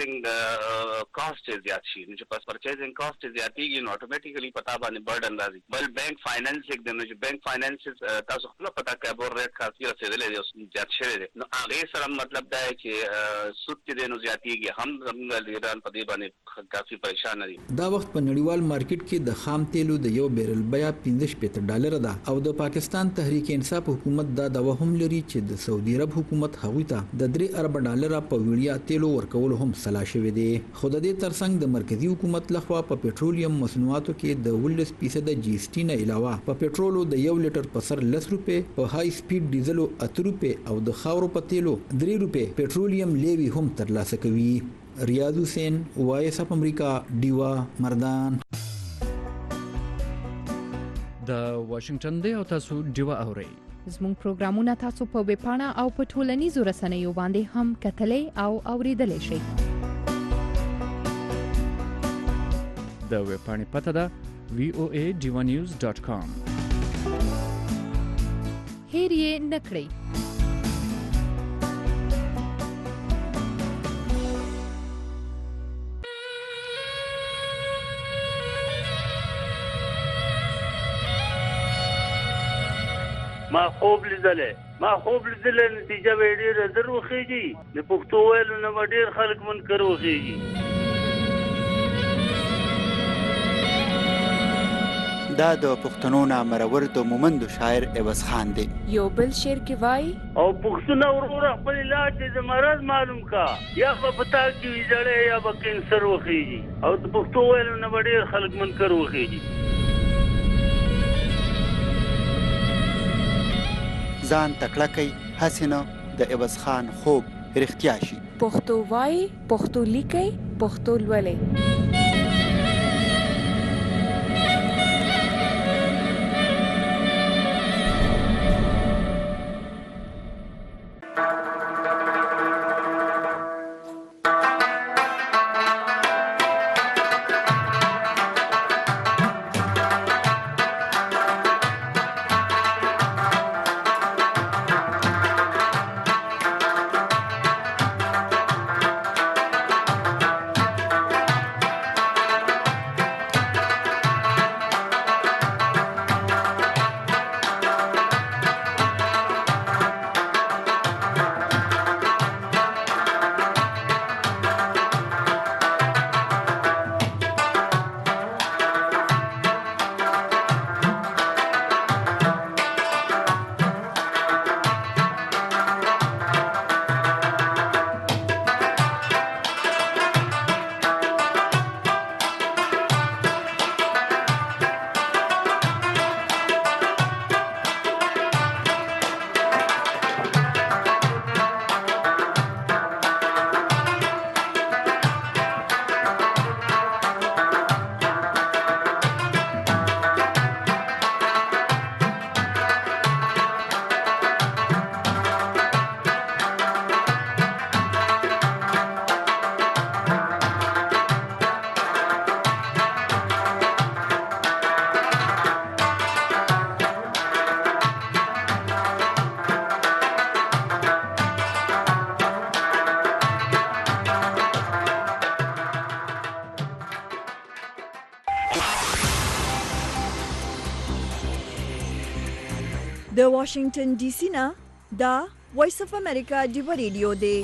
پرچیزینګ کاست زیات شي چې پس پرچیزینګ کاست زیاتېږي نو اتوماتیکلی پتا باندې برډن راځي بل بانک فاینانس یک د نو چې بانک فاینانس تاسو خپل پتا کوي بور ریټ خاصی رسیدلې دی زیات شوی دی نو هغه سره مطلب دا چې چې دینو زیاتیږي هم زموږ ایران په دې باندې کافي پریشان دي دا وخت په نړیوال مارکیټ کې د خام تیلو د یو بیرل بیا پنځه شپېته ډالر ده او د پاکستان تحریک انصاف حکومت دا دوا هم لري چې د سعودي عرب حکومت هغوی ته د درې ارب ډالر په ویړیا تیلو ورکول هم سلا شوی دی خو د دې ترڅنګ د مرکزی حکومت لخوا په پټرولیم مصنوعاتو کې د ولس فیصد جی اس ټي نه علاوه په پټرولو د یو لیټر په سر لس روپۍ په های سپیډ ډیزلو اته روپۍ او د خاورو په تیلو درې روپۍ پټرولیم لیوی هم ترلاسه کوي ریاض حسین وایس اف امریکا ډیوا مردان د واشنگټن دی او تاسو ډیوا اورئ زموږ پروګرامونه تاسو په ویب پاڼه او په ټولنیزو رسنیو باندې هم کتلای او اوریدلای شئ د ویب پاڼې پته ده وی او ای ډیوا نیوز ډاٹ کام هیر یې نکړئ ما خوب لیدلې ما خوب لیدلې نتیجه به ډېره زر وخیږي د پښتو ویلو نه به ډېر خلک منکر وخیږي دا د پښتنو نامرور د مومندو شاعر عوض خان دی یو بل شعر کې وای او پښتون وروره خپل علاج د مرض معلوم کا یا په پتا کې ویځړې یا به کینسر وخیږي او د پښتو ویلو نه به ډېر خلک منکر وخیږي ځان تکړه کوي هسې نه د عوض خان خوب رښتیا شي پښتو وای پښتو لیکي پښتو لولئ د واشنگټن ډي سي نه دا وایس اف امریکا ډیو ریډیو دی.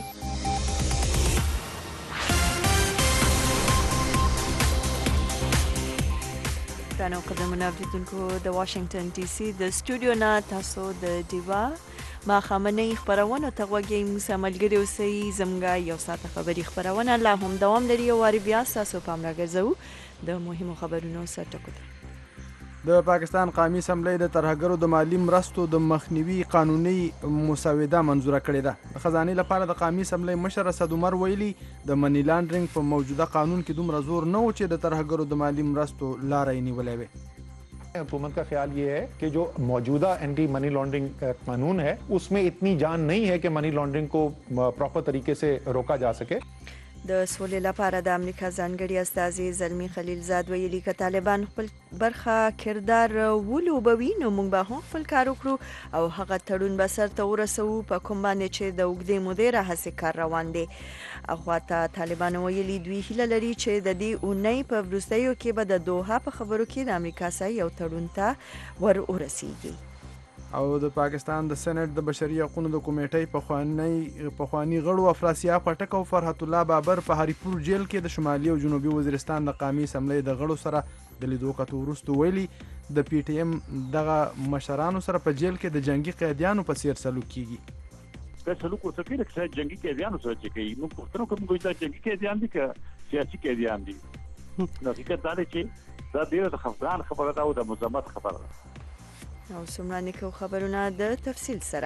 ګرانو قدرمنو اوریدونکو د واشنگټن ډي سي د سټوډیو نه تاسو د ډیوا ما خامنې خبرونه ته وګورئ. موږ ملګری اوسئ. زموږ یو ساعت خبري خبرونه لا هم دوام لري او واری بیا تاسو پام راګرځو د مهمو خبرونو سرټکو ته. د پاکستان قومي اسمبلی د ترهګرو د مالی مرستو د مخنیوي قانوني مسوده منظوره کړې ده. د خزانې لپاره د قومي اسمبلی مشر اسد عمر ویلي د منی لانډرینګ په موجوده قانون کې دومره زور نه و چې د ترهګرو د مالی مرستو لاره یې نیولې وي. हुकूमत का ख्याल ये है कि जो मौजूदा एंटी मनी लॉन्ड्रिंग कानून है उसमें इतनी जान नहीं है कि मनी लॉन्ड्रिंग को प्रॉपर तरीके से रोका जा सके. د سولې لپاره د امریکا ځانګړي استازي زلمی خلیلزاد ویلي چې طالبان خپل برخه کردار ولوبوي نو موږ به هم خپل کار وکړو او هغه تړون به سرته ورسوو په کوم باندې چې د اوږدې مودې راهیسې کار روان دی. اخواته طالبان ویلي دوی هیله لري چې د دې اونۍ په وروستیو کې به د دوحه په خبرو کې د امریکا سره یو تړون ته ور ورسیږي. او د پاکستان د سېنات د بشري حقوقو د کمیټې پخوانی پخوانی غړو افراسیاب خټک او فرحت الله بابر په هریپور جیل کې د شمالي او جنوبي وزیرستان د قومي اسمبلی د غړو سره د لیدو کتو وروسته ویلي د پی ټی ایم دغه مشرانو سره په جیل کې د جنگي قیدیانو په څیر سلوک کیږي. که سلوک ورته کوي چې جنگي قیدیانو سره چې کوي موږ پوښتنه کوم کوم چې جنگي قیدیان دي که سیاسي قیدیان دي. نو حقیقت دا دی چې دا ډیره د خفګان خبره ده او د مزاحمت خبره ده. او سمرانه کو خبرونه د تفصیل سره.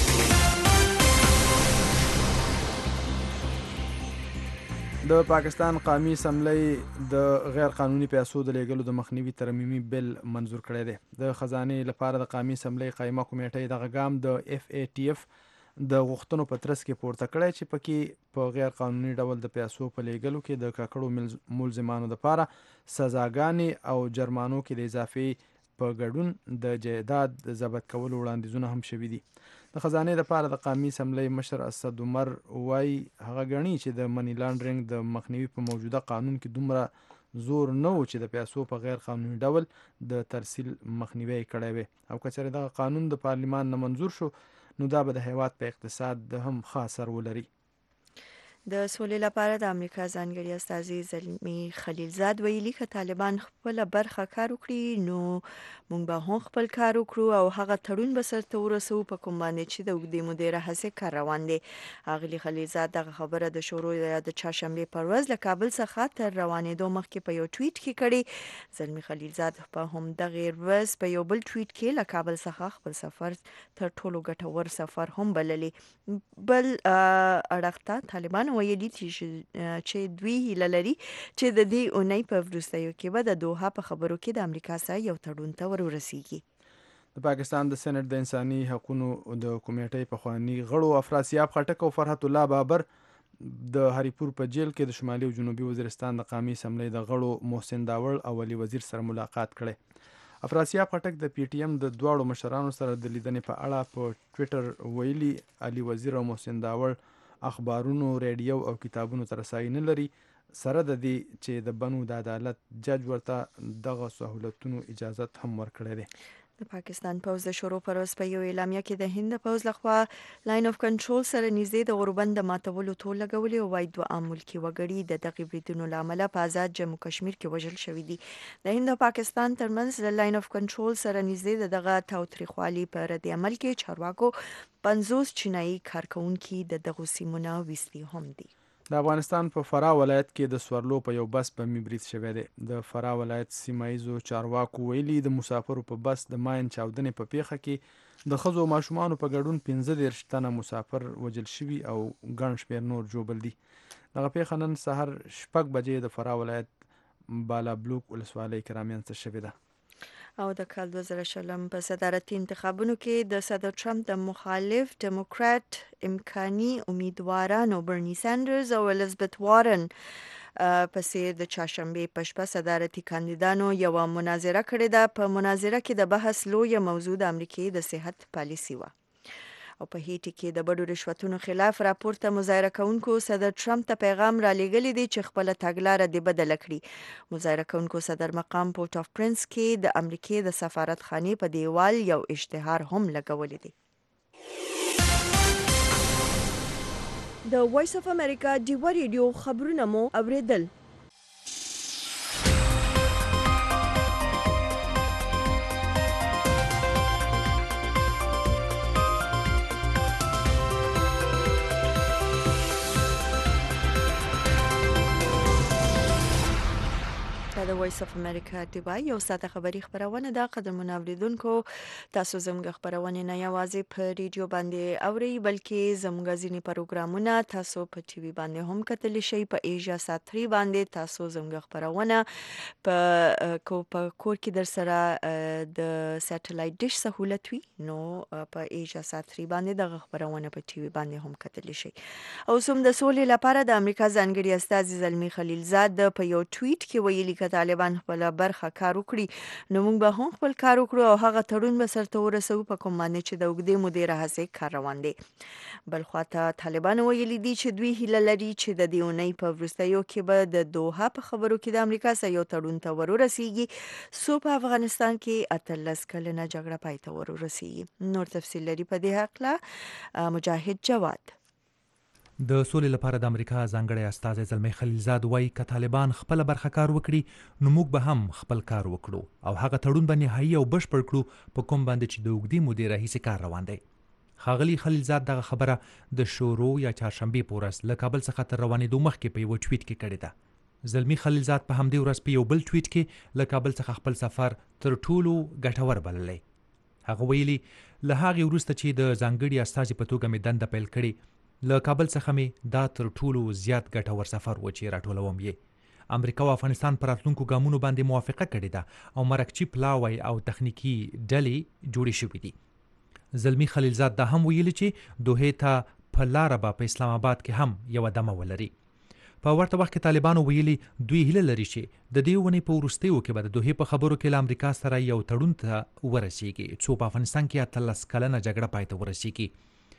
د پاکستان قومي اسمبلی د غیر قانوني پیسو د لیږلو د مخنیوي ترمیمي بل منظور کړی دی. د خزانې لپاره د قومي اسمبلی قایمه کمیټې دغه ګام د اف ای ټی اف د غوښتنو په ترڅ کې پورته کړی چې پکې په غیر قانوني ډول د پیسو په لیږلو کې د ککړو ملزمانو لپاره سزاګانې او جرمانو کې د اضافي په ګډون د جایداد ضبط کولو وړاندیزونه هم شوي دي. د خزانې لپاره د قومي اسمبلی مشر اسد عمر وایي هغه ګڼي چې د منی لانډرینګ د مخنیوي په موجوده قانون کې دومره زور نه و چې د پیسو په غیر قانوني ډول د ترسیل مخنیوي کړی وي او که چېرې دغه قانون د پارلمان نه منظور شو نو دا به د هیواد په اقتصاد هم ښه اثر ولري. د سولې لپاره د امریکا ځانګړي استازي زلمی خلیلزاد ویلي چې طالبان خپل برخه کار وکړي نو موږ به هم خپل کار وکړو او هغه تړون به سرته ورسوو په کوم باندې چې د اوږدې مودې راهیسې کار روان دی. اغلي خلیلزاد دغه خبره د شروع د چهارشنبې پر ورځ له کابل څخه تر روانېدو مخکې په یو ټویټ کې کړی. زلمی خلیلزاد په همدغه ورځ په یو بل ټویټ کې له کابل څخه خپل سفر تر ټولو ګټور سفر هم بللی. بل اړخته طالبان ویلي چې دوی هیله لري چې د دې اونۍ په وروستیو کې به د دوحه په خبرو کې د امریکا سره یو تړون ته ور ورسیږي. د پاکستان د سېنات د انساني حقوقو د کمیټې پخوانی غړو افراسیاب خټک او فرحت الله بابر د هریپور په جیل کې د شمالي او جنوبي وزیرستان د قومي اسمبلی د غړو محسن داوړ او علي وزیر سره ملاقات کړي. افراسیاب خټک د پی ټی ایم د دواړو مشرانو سره د لیدنې په اړه په ټویټر ویلي علي وزیر او محسن داوړ اخبارونو ریډیو او کتابونو ته رسایي نه لري سره د دې چې د بنو د عدالت جج ورته دغه سہولتونو اجازت هم ورکړی دی. د پاکستان پوز د شروع پر اوس په یو اعلامیه کې د هند پوز لخوا لاین اف کنټرول سره نږدې د غوربند د ماتولو تول لګولې او وايي دوه عام ملکي وګړي د دغه بریدونو لامل په آزاد جمهور کشمیر کې وژل شوی دي. د هند او پاکستان ترمنځ د لاین اف کنټرول سره نږدې دغه تاوتریخوالي پر رد عمل کې چارواکو پنځوس چینایي کارکونکي د دغه سیمونه ویستي هم دي. د افغانستان په فراه ولایت کې د سورلو په یو بس په میبرید شوی دی. د فراه ولایت سیمایزو چارواکو ویلي د مسافرو په بس د ماین چاودنې په پیښه کې د ښځو او ماشومانو په ګډون پنځه دېرش تنه مسافر وژل شوي او ګڼ شمېر نور ژوبل دي. دغه پیښه نن سهار شپږ بجې د فراه ولایت بالا بلوک ولسوالۍ کې رامنځته شوې ده. او د کال دوه زره شلم په صدارتي انتخابونو کې د صدر ټرمپ د مخالف ډیموکرات امکاني امیدوارانو برني ساندرز او الیزابت وارن په څیر د چهارشنبې په شپه صدارتي کاندیدانو یو مناظره کړې ده. په مناظره کې د بحث لویه موضوع د امریکای د صحت پالیسي و او په هیټي کې د بډو رشوتونو خلاف راپورته مظاهره کوونکو صدر ټرمپ ته پیغام را لېږلی دی چې خپل تګلاره دې بدله کړي. مظاهره کوونکو صدر مقام پورټ اف پرنس کې د امریکای د سفارتخانې په دیوال یو اشتهار هم لګولی دی. د وایس اف امریکا ډیوا ریډیو خبرونه مو اوریدل. د وایس اف امریکا ډیوا یو ساعته خبری خبرونه ده. قدرمن اوریدونکو تاسو زموږ خبرونه نه یوازې په ریډیو باندې اوري بلکې زموږ ځینې پروګرامونه تاسو په ټي وي باندې هم کتلی شئ. په ایجا سات تری باندې تاسو زموږ خبرونه په کو په کور کې در سره د سټلایټ ډیش سہولت وي نو په ایجا سات تری باندې د خبرونه په ټي وي باندې هم کتلی شئ. او سم د سولې لپاره د امریکا ځانګړي استازي زلمی خلیلزاد په یو ټویټ کې ویلي ک طالبان خپل برخه کار وکړي نو موږ به هم خپل کار وکړو او هغه تړون به سرته ورسوو په کوم باندې چې د اوږدې مودې راهیسې کار روان دی. بل خواته طالبان ویلي دي چې دوی هیله لري چې د دې اونۍ په وروستیو کې به د دوحه په خبرو کې د امریکا سره یو تړون ته ورسیږي څو په افغانستان کې اتلس کلنه جګړه پای ته ورسیږي. نور تفصیل لري په دې حق مجاهد جواد. د سولې لپاره د امریکا ځانګړی استازی زلمی خلیلزاد وایي که طالبان خپل برخه کار وکړي نو موږ به هم خپل کار وکړو او هغه تړون به نهایي او بشپړ کړو په کوم باندې چې د اوږدې مودې راهیسې کار روان دی. ښاغلي خلیلزاد دغه خبره د شورو یا چهارشنبې په ورځ له کابل څخه تر روانېدو مخکې په یوه ټویټ کې کړې ده. زلمی خلیلزاد په همدې ورځ په یو بل ټویټ کې له کابل څخه خپل سفر تر ټولو ګټور بللی. هغه ویلي له هغې وروسته چې د ځانګړي استازي په توګه مې دنده پیل کړې له کابل څخه مې دا تر ټولو زیات ګټور سفر و چې راټولوم یې. امریکا او افغانستان پر راتلونکو ګامونو باندې موافقه کړې ده او مرکچي پلاوی او تخنیکی ډلې جوړې شوې دي. زلمی خلیلزاد دا هم ویلي چې دوحې ته په لاره به په اسلام آباد کې هم یوه دمه ولري. په ورته وخت کې طالبانو ویلي دوی هیله لري چې د دې ونې په وروستیو کې به د دوحې په خبرو کې له امریکا سره یو تړون ته ورسیږي څو په افغانستان کې اتلس کلنه جګړه پای ته ورسیږي.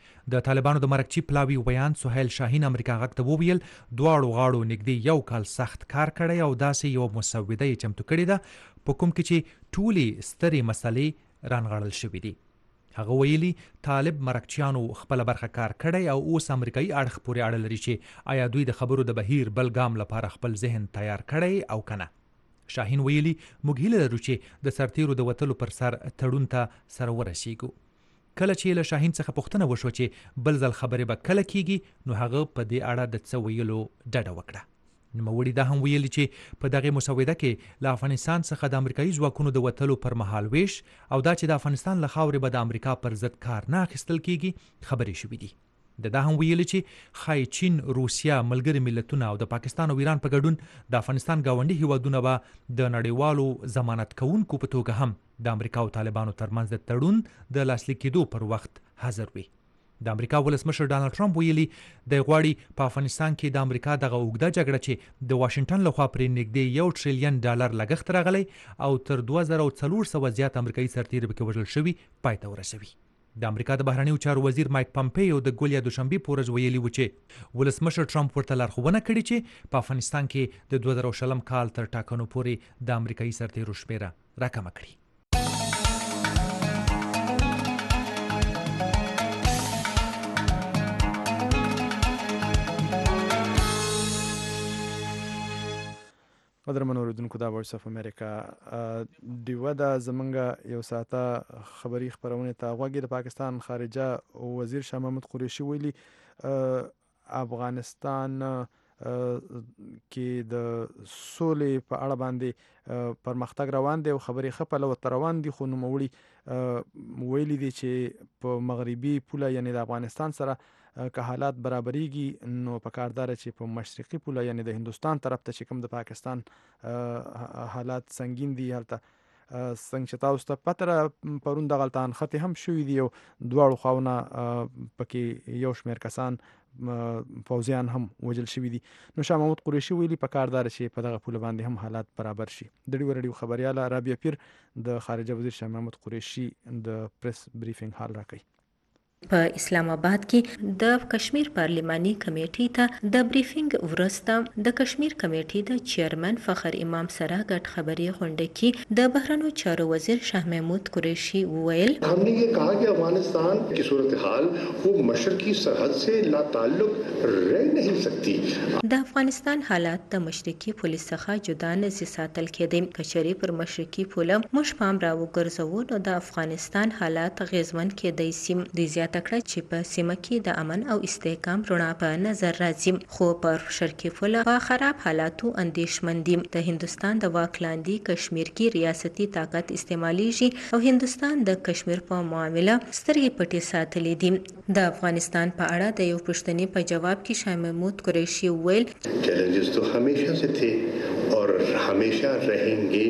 د طالبانو د مرکچي پلاوي ویان سهیل شاهین امریکا غږ ته وویل دواړو غاړو نږدې یو کال سخت کار کړی او داسې یو مسوده یې چمتو کړې ده په کوم کې چې ټولې سترې مسلې رانغاړل شوې دي. هغه ویلي طالب مرکچیانو خپل برخه کار کړی او اوس امریکایي اړخ پورې اړه لري چې آیا دوی د خبرو د بهیر بل ګام لپاره خپل ذهن تیار کړی او کنه. شاهین ویلي موږ هیله لرو چې د سرتیرو د وتلو پر سر تړون ته سره ورسیږو. کله چې له شاهین څخه پوښتنه وشوه چې بل ځل خبرې به کله کیږي نو هغه په دې اړه د څه ویلو ډډه وکړه. نوموړي دا هم ویلي چې په دغې مسوده کې له افغانستان څخه د امریکایي ځواکونو د وتلو پر مهال ویش او دا چې د افغانستان له خاورې به د امریکا پر ضد کار نه اخیستل کیږي خبرې شوې دي. د دا هم ویلي چې ښایي چین، روسیا، ملګري ملتونه او د پاکستان او ایران په ګډون د افغانستان ګاونډي هیوادونه به د نړیوالو ضمانت کوونکو په توګه هم د امریکا او طالبانو ترمنځ د تړون د لاسلیک کېدو پر وخت حاضر وي. د امریکا ولسمشر ډانلډ ټرمپ ویلي دی غواړي په افغانستان کې د امریکا دغه اوږده جګړه چې د واشنګټن لخوا پرې نږدې یو ټریلیون ډالر لګښت راغلی او تر دوه زره څلور سوه زیات امریکایي سرتیري پکې وژل شوي پای ته ورسوي. د امریکا د بهرنیو چارو وزیر مایک پمپیو د ګول یا دوشنبې په ورځ ویلي و چې ولسمشر ټرمپ ورته لارښوونه کړې چې په افغانستان کې د دوه زره شلم کال تر ټاکنو پورې د امریکایي سرتیرو شمیره راکمه کړي. قدرمن اوریدونکو دا وایس اف امریکا ډیوا د زمونږ یو ساعته خبری خبرونه ته غوږی. د پاکستان خارجه وزیر شاه محمود قریشي ویلي افغانستان کې د سولې په اړه باندې پرمختګ روان دی او خبرې ښه پلوه روان دي خو نوموړي ویلي دي چې په مغربي پوله یعنی د افغانستان سره که حالات برابرېږي نو پکاردار چې په مشرقي پوله یعنی د هندوستان طرف ته چې کوم د پاکستان حالات سنگین دي هلته څنګه چې تاسو ته پته را پرون دغه تنخته هم شوې دي او دواړو خواونه پکې یو شمېر کسان پوځیان هم وژل شوي دي. نو شاه محمود قریشي ویلي پکاردار چې په دغه پوله باندې هم حالات برابر شي. د ډیو رډیو خبرياله رابعه پیر د خارجه وزیر شاه محمود قریشي د پریس بریفینګ حال راکړي. په اسلام آباد کې د کشمیر پارلماني کمیټې ته د بریفینګ ورسته د کشمیر کمیټې د چیرمن فخر امام سره ګډ خبري غونډه کې د بهرنیو چارو وزیر شاه محمود قریشي وویل हमने ये कहा कि अफगानिस्तान की सूरत हाल वो मशरकी सरहद से ला ताल्लुक रह नहीं सकती। د افغانستان حالات د مشرقي پولیس څخه جدا نشي ساتل کېدای کچري پر مشرقي پوله مش پام راوګرځو نو د افغانستان حالات غیزمن کېدای سي د زیات تکړه چې په سیمه کې د امن او استحکام رڼا په نظر راځي خو پر شرقي پوله په خراب حالاتو اندیشمن دي د هندستان د واک لاندې کشمیر کې ریاستي طاقت استعماليږي او هندستان د کشمیر په معاملې سترګې پټې ساتلې دي د افغانستان په اړه د یو پښتني په جواب کې شاه محمود قریشي ویل चैलेंजेस तो हमेशा से थे और हमेशा रहेंगे।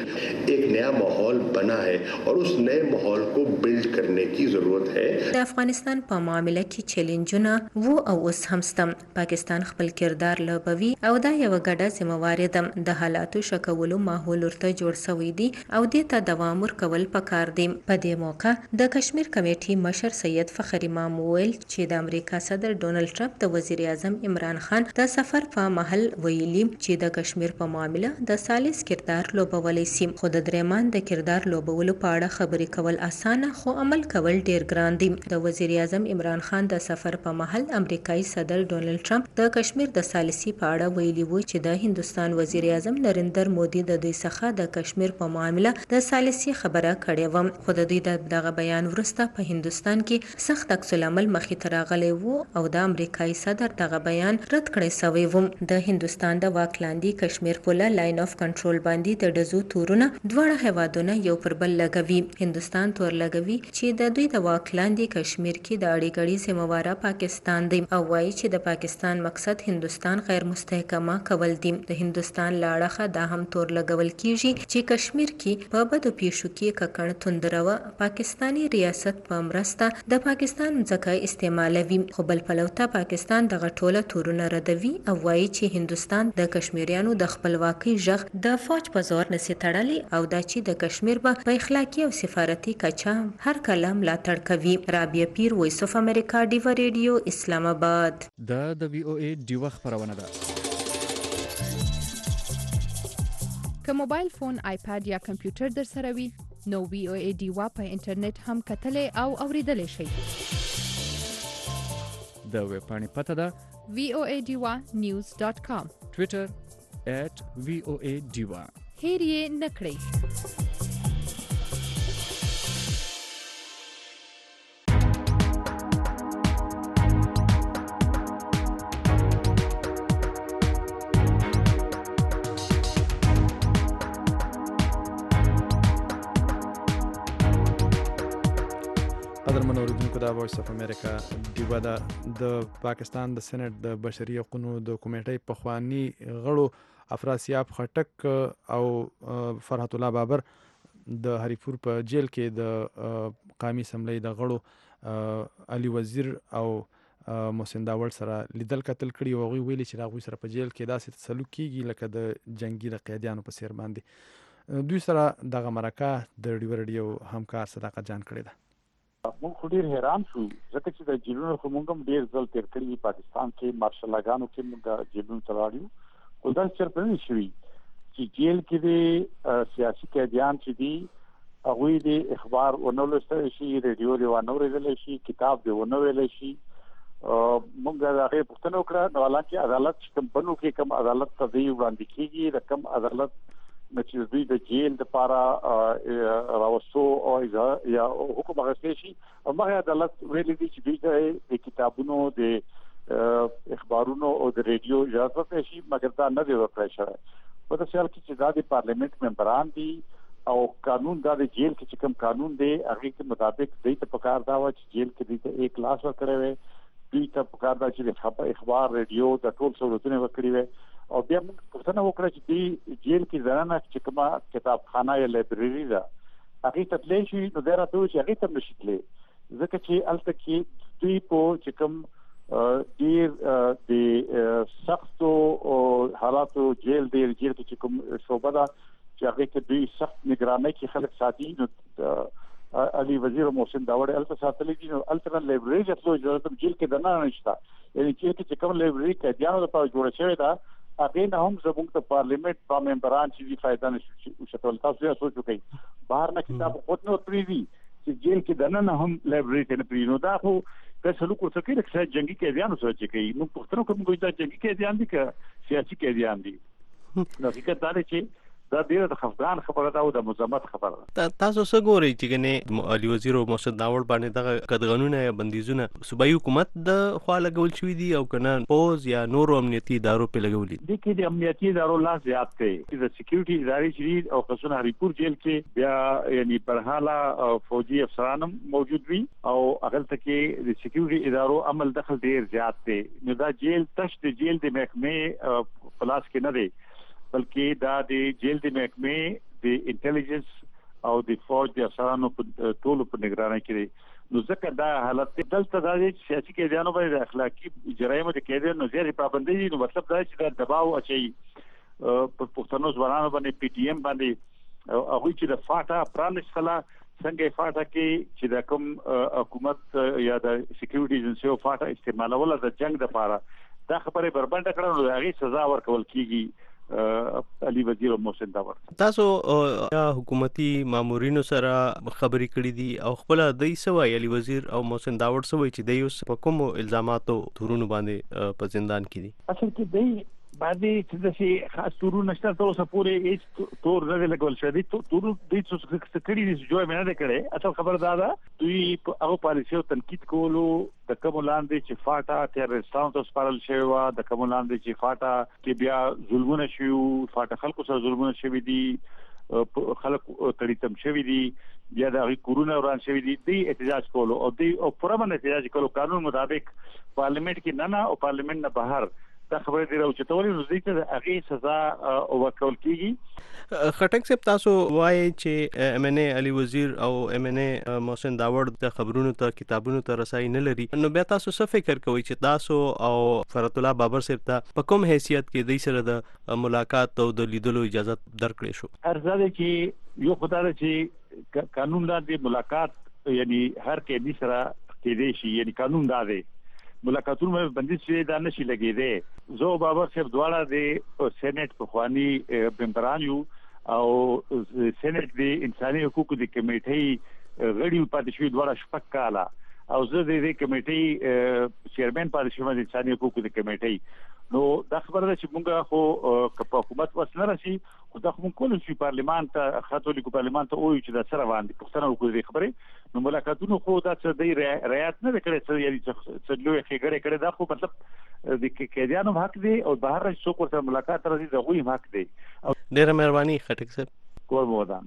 एक नया माहौल बना है और उस नए माहौल को बिल्ड करने की जरूरत है। د افغانستان په معاملې کې چیلنجونه وو او اوس هم شته پاکستان خپل کردار لوبوي او دا یو ګډه ذمہواری ده د حالاتو شکولو ماحول ورته جوړ شوی دی او دې ته دوام ورکول پکار دی په دې موقع د کشمیر کمیټې مشر سید فخر امام ویل چې د امریکا صدر ډونلډ ټرمپ د وزیر اعظم عمران خان د سفر په محل ویلي چې د کشمیر په معاملې د سالس کردار لوبولی سي خو د درېمان د کردار لوبولو په اړه خبرې کول اسانه خو عمل کول ډیر ګران دي د وزیر اعظم عمران خان د سفر په محل امریکایي صدر ډونلډ ټرمپ د کشمیر د سالسي په اړه ویلي وو چې د هندستان وزیر اعظم نریندر مودي د دوی څخه د کشمیر په معاملې د سالسي خبره کړې و خو د دوی دغه بیان وروسته په هندستان کې سخت عکس العمل مخې ته راغلی وو او د امریکایي صدر دغه بیان رد کړی شوی و د هندستان د واک لاندې کشمیر پوله لاین اف کنټرول باندې د ډزو تورونه دواړه هیوادونه یو پر بل لګوي هندستان تور لګوي چې د دوی د واک لاندې کشمیر کې د اړیګړي ذمہواره پاکستان دی او وایي چې د پاکستان مقصد هندستان غیر مستحکمه کول دي د هندستان لاړه دا هم تور لګول کیږي چې کشمیر کې په بدو پیښو کې ککړ توندروه پاکستانی ریاست په مرسته د پاکستان ځکه استعمالوي خو بل پلوته پاکستان دغه ټوله تورونه ردوي او وایي چې هندستان د کشمیریانو د خپلواکۍ ژغ د فوج په زور نسی تړلی او دا چې د کشمیر په اخلاقی او سفارتي کچا هر کله ملاتړ کوي رابعه پیر وایس اف امریکا ډیوا ریډیو اسلام آباد دا د وی او ای ډیوا خبرونه ده که موبایل فون آیپاد یا کمپیوټر در سره وي نو وی او ای ډیوا په انټرنیټ هم کتلی او اوریدلی شئ د ویب پاڼې پته ده وی او ای ډیوا نیوز ډاٹ کام ټویټر ایٹ وی او ای ډیوا هیر یې نه کړئ قدرمن اوریدونکو دا وایس اف امریکا ډیوا ده د پاکستان د سېنات د بشري حقوقو د کمیټې پخوانی غړو افراسیاب خټک او فرحت الله بابر د هریپور په جیل کې د قومي اسمبلی د غړو علي وزیر او محسن داوړ سره لیدل کتل کړي او غوي ویلي چې هغوی سره په جیل کې داسې تسلط کیږي لکه د جنگي د قیدیانو په څیر باندې دوی سره دغه مرکه د ډیوا ریډیو همکار صداقت جان کړی ده موږ خو ډیر حیران شو ځکه چې د جیلونو خو موږ هم ډیر ځل تیر کړي پاکستان کې مارشل لاګانو کې موږ جیلونو ته راړیو خو دا چېرته نه شوي چې جیل کې د سیاسي قیدیان چې دي هغوی د اخبار ونه لوستلی شي ریډیو دې ونه اورېدلی شي کتاب دې ونه ویلی شي موږ د هغې پوښتنه وکړه نو حالانکې عدالت چې کوم بنو کې کوم عدالت ته دوی وړاندې کېږي د کوم عدالت چې دوی د جیل دپاره راوستو او یا حکم اخیستی شي همغه عدالت ویلي دي چې دوی ته د کتابونو د اخبارونو او د ریډیو اجازه ورکړی شي مګر دا نه دی ورکړی شوی په داسې حال کې چې دا د پارلیمنټ ممبران دي او قانون دا د جیل کې چې کوم قانون دی هغې کې مطابق دوی ته پکار دا وه چې جیل کې دوی ته ایک لاس ورکړی وی دوی ته پکار دا چې د اخبار ریډیو د ټول سہولتونه ورکړي وی او بیا موږ پوښتنه وکړه چې دوی جیل کې دننه چې کومه کتابخانه یا لایبرري ده هغې ته تللی شي نو دی راته وویل چې هغې ته هم نشي تللی ځکه چې هلته کې دوی په چې کوم ډېر د سختو حالاتو جیل دی جیل کې چې کوم شعبه ده چې هغې کې دوی سخت نگرانۍ کې خلک ساتي نو علي وزیر محسن داوړ الته ساتلې دي نو الته لایبرری جوړ اجازه ته جیل کې دنه نشته یعنی چې کوم لایبرری کې ځانو لپاره جوړ شوی دا هغه نه هم زموږ ته پارلیمنت په ممبران چې فائدہ نشي او شتول تاسو یې سوچو کوي بهر نه کتاب خود نو پریوي چې جیل کې دنه نه هم لایبرری ته نه پرینو دا خو که سلوک ورته کوي چې جنگي قیدیانو سره چې کوي نو پښتنو کوم کوئی دا جنگي قیدیان دي که سیاسي قیدیان دي نو حقیقت دا دی چې دا ډیره د خفقان خبره ده او د مزمت خبره ده تاسو څه ګورئ چې کنه علي وزیر او محسن داوړ باندې دغه قدغنونه یا بندیزونه صوبایي حکومت د خوا لګول شوي دي او کنه پوز یا نورو امنیتي ادارو په لګولي دي کې د امنیتي ادارو لا زیات دی د سکیورټي ادارې چې او قصونه هریپور جیل کې بیا یعنی پرهاله فوجي افسرانم موجود وي او هغه ته کې د سکیورټي ادارو عمل دخل ډیر زیات دی نو دا جیل تش د جیل د محکمې پلاس کې نه دی بلکې دا د جیل د محکمې د انټيليجنس او د فوج د افسرانو په ټولو په نگرانۍ کې نو ځکه دا حالت دلته دا چې سیاسي قیدیانو باندې اخلاقی جرایمو د قیدیانو زیاتې پابندۍ دي نو مطلب دا چې دا دباو اچي په پښتنو ځوانانو باندې پی ټی ایم باندې هغه چې د فاټا پرانښتله څنګه فاټا کې چې د کوم حکومت یا د سکیورټي ایجنسیو فاټا استعمالول د جنگ لپاره دا خبره بربنده کړه نو هغه سزا ورکول کیږي علي وزیر او محسن داوړ تاسو حکومتي مامورینو سره خبرې کړې دي او خپل دای سوای علي وزیر او محسن داوړ سوای چې د یو په کوم الزاماتو تورونو باندې په زندان کې دي اصل کې دی باندې چې د شي خاص تورونه نشته تاسو پورې هیڅ تور نه لګول شوی دی تور د څه کړي دي جوړ مې نه کړي اصل خبر دا ده دوی هغه پالیسي او تنقید کولو د کوم لاندې چې فاټا ټیرریستانو ته سپارل شوی و د کوم لاندې چې فاټا کې بیا ظلمونه شوي فاټا خلکو سره ظلمونه شوي دي خلک تړي شوي دي بیا د کورونه وران شوي دي د احتجاج کولو او د او پرمن احتجاج کولو قانون مطابق پارلیمنت کې نه نه او پارلیمنت نه بهر دا خبره دی راوچته ولې نو ځکه د هغه سزا او ورکول کیږي خټک صاحب تاسو وایي چې ام ان ای علي وزیر او ام ان ای محسن داوړ د خبرونو ته کتابونو ته رسای نه لري نو بیا تاسو څه فکر کوئ چې تاسو او فرات الله بابر صاحب ته په کوم حیثیت کې د سره د ملاقات او د لیدلو اجازه درکړې شو ارزاده چې یو خدای چې قانون لاندې ملاقات یعنی هر کې د سره کې دی شي یعنی قانون دا دی ملاقاتونو باندې بندیز شوی دا نشي لګیدي زه بابا صاحب دواړه د سېنات په خواني ممبران یو او سېنات د انساني حقوقو د کمیټې غړي پاتې شوی دواړه شپږ کاله او زه د دې کمیټې چیرمن پاتې شوم د انساني حقوقو د کمیټې نو دا خبره ده چې موږ خو په حکومت وسنه راشي خو دا کوم کول شي پارلیمان ته خاطر لیکو پارلیمان ته وایي چې دا سره باندې پښتنه وکړي خبره نو ملاقاتونو خو دا څه دی رعایت نه کړي څه یعنی څه لوی خګړې کړي دا خو مطلب د کېدیانو حق دی او بهر څوک سره ملاقات راځي دا غوي حق دی ډیره مهرباني خټک صاحب کور مودان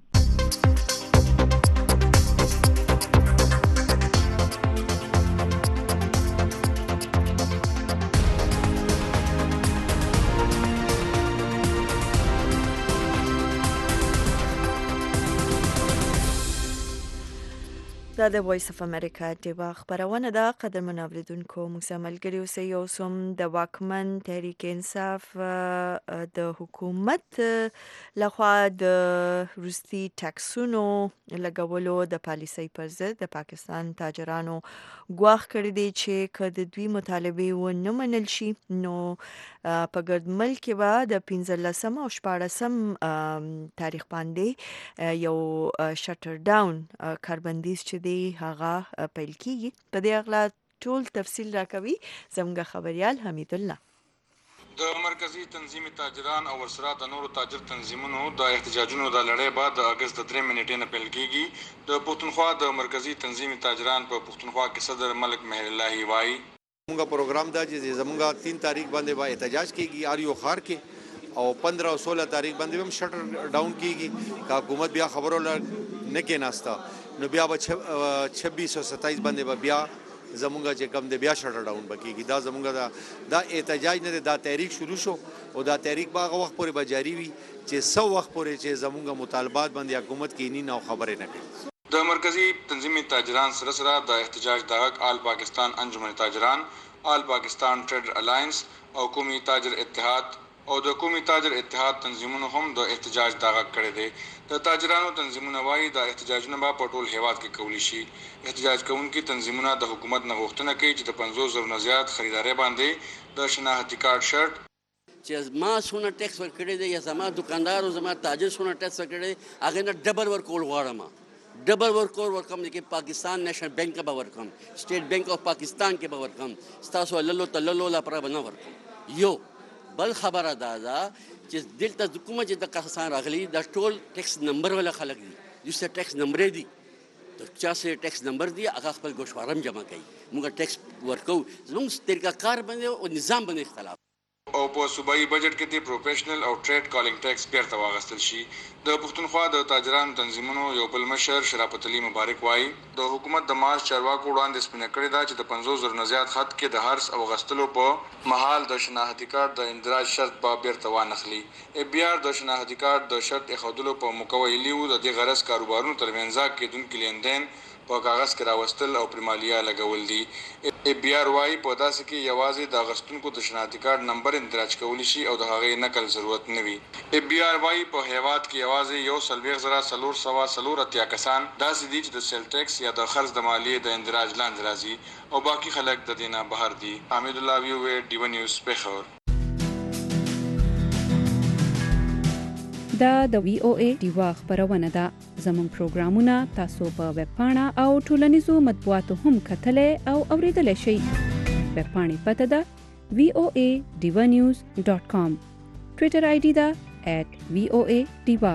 دا د وایس اف امریکا د خبرونه ده قدر منوریدونکو موږ ملګری اوسئ یو سم د واکمن تحریک انصاف د حکومت لخوا د روسي ټاکسونو لګولو د پالیسۍ پر ضد د پاکستان تاجرانو ګواښ کړی دی چې کله دوی مطالبه و نه منل شي نو په ګرد ملک به د پنځلسم او شپاړسم تاریخ باندې یو شټر ډاون کاربندیز چې دی هغه پیل کیږي په دې اغلا ټول تفصیل راکوي زموږ خبريال حمید الله د مرکزی تنظیم تاجران او ورسره د نورو تاجر تنظیمونو د احتجاجونو د لړۍ بعد د اگست د درې منټې نه پیل کیږي د پښتونخوا د مرکزی تنظیم تاجران په پښتونخوا کې صدر ملک مهر الله وایي موږ پروګرام دا چې زموږ تین تاریخ باندې با احتجاج کیږي اریو خار کې او پندرہ او سولہ تاریخ باندې هم شټر ډاون کیږي کا حکومت بیا خبرو نه کې ناستا نو بیا به چھبیس او ستائیس باندې بیا زمونږه چې کم دی بیا شټر ډاون بکیږي دا زمونږه دا دا احتجاج نه دا تحریک شروع شو او دا تحریک باغه وخت پورې به جاری وي چې سو وخت پورې چې زمونږه مطالبات باندې حکومت کې نه نو خبرې نه کوي د مرکزی تنظیم تاجران سره سره د احتجاج دغه آل پاکستان انجمن تاجران آل پاکستان ټریډر الائنس او قومي تاجر اتحاد او د قومي تاجر اتحاد تنظیمونو هم د احتجاج دغه کړی دی. د تاجرانو تنظیمونه وایي د احتجاجونه به په ټول هیواد کې کولی شي. احتجاج کوونکي تنظیمونه د حکومت نه غوښتنه کوي چې د پنځوس زرو نه زیات خریدارۍ باندې د شناختی کارت شرط چې ما څونه ټیکس ورکړی دی یا زما دکاندار او زما تاجر څونه ټیکس ورکړی دی هغې نه ډبل ورکول غواړم. ډبل ورکول ورکم کې پاکستان نیشنل بینک کې به ورکم، سټیټ بینک اف پاکستان کې به ورکم، ستاسو للو تللو لپاره به نه ورکم. یو بل خبره دا ده چې دلته کومه چې د کسان راغلي د ټول ټیکس نمبر ولا خلک دي، یو څه ټیکس نمبر دی، د چا څه ټیکس نمبر دی هغه خپل ګوشوارم جمع کوي. موږ ټیکس ورکو، زموږ طریقه کار باندې او نظام باندې اختلاف او په صوبایي بجټ کې د پروفیشنل او ټریډ کالینګ ټیکس بیرته واغستل شي. د پښتونخوا د تاجرانو تنظیمونو یو بل مشر شرافت علي مبارک وایي د حکومت د مارچ چارواکو وړاندې سپینه کړې ده چې د پنځوس زرو نه زیات خط کې د هرڅ او غستلو په مهال د شناختی کارت د اندراج شرط به بیرته وانخلي. ای بي آر د شناختی کارت د شرط ایښودلو په موقع ویلي وو د دې غرض کاروبارونو ترمنځ کېدونکي لیندین په کاغذ کې راوستل او پر مالیه لګول دي. ای بي آر وايي په داسې کې یوازې د غستونکو د شناختی کارت نمبر اندراج کولی شي او د هغې نقل ضرورت نه وي. ای بي آر وايي په هیواد کې یوازې یو څلوېښت زره څلور سوه څلور اتیا کسان داسې دي چې د سیل ټیکس یا د خرڅ د مالیې د اندراج لاندې راځي او باقي خلک د دې نه بهر دي. حمید الله ویو ډیو نیوز پېښور. دا د وی او ای ډیوا خبرونه ده. زموږ پروګرامونه تاسو په ویب پاڼه او ټولنیزو مطبوعاتو هم کتلی او اوریدلی شئ. ویب پاڼې پته ده وی او ای ډیوا نیوز ډاټ کام. ټویټر آی ډي ده ایټ وی او ای ډیوا.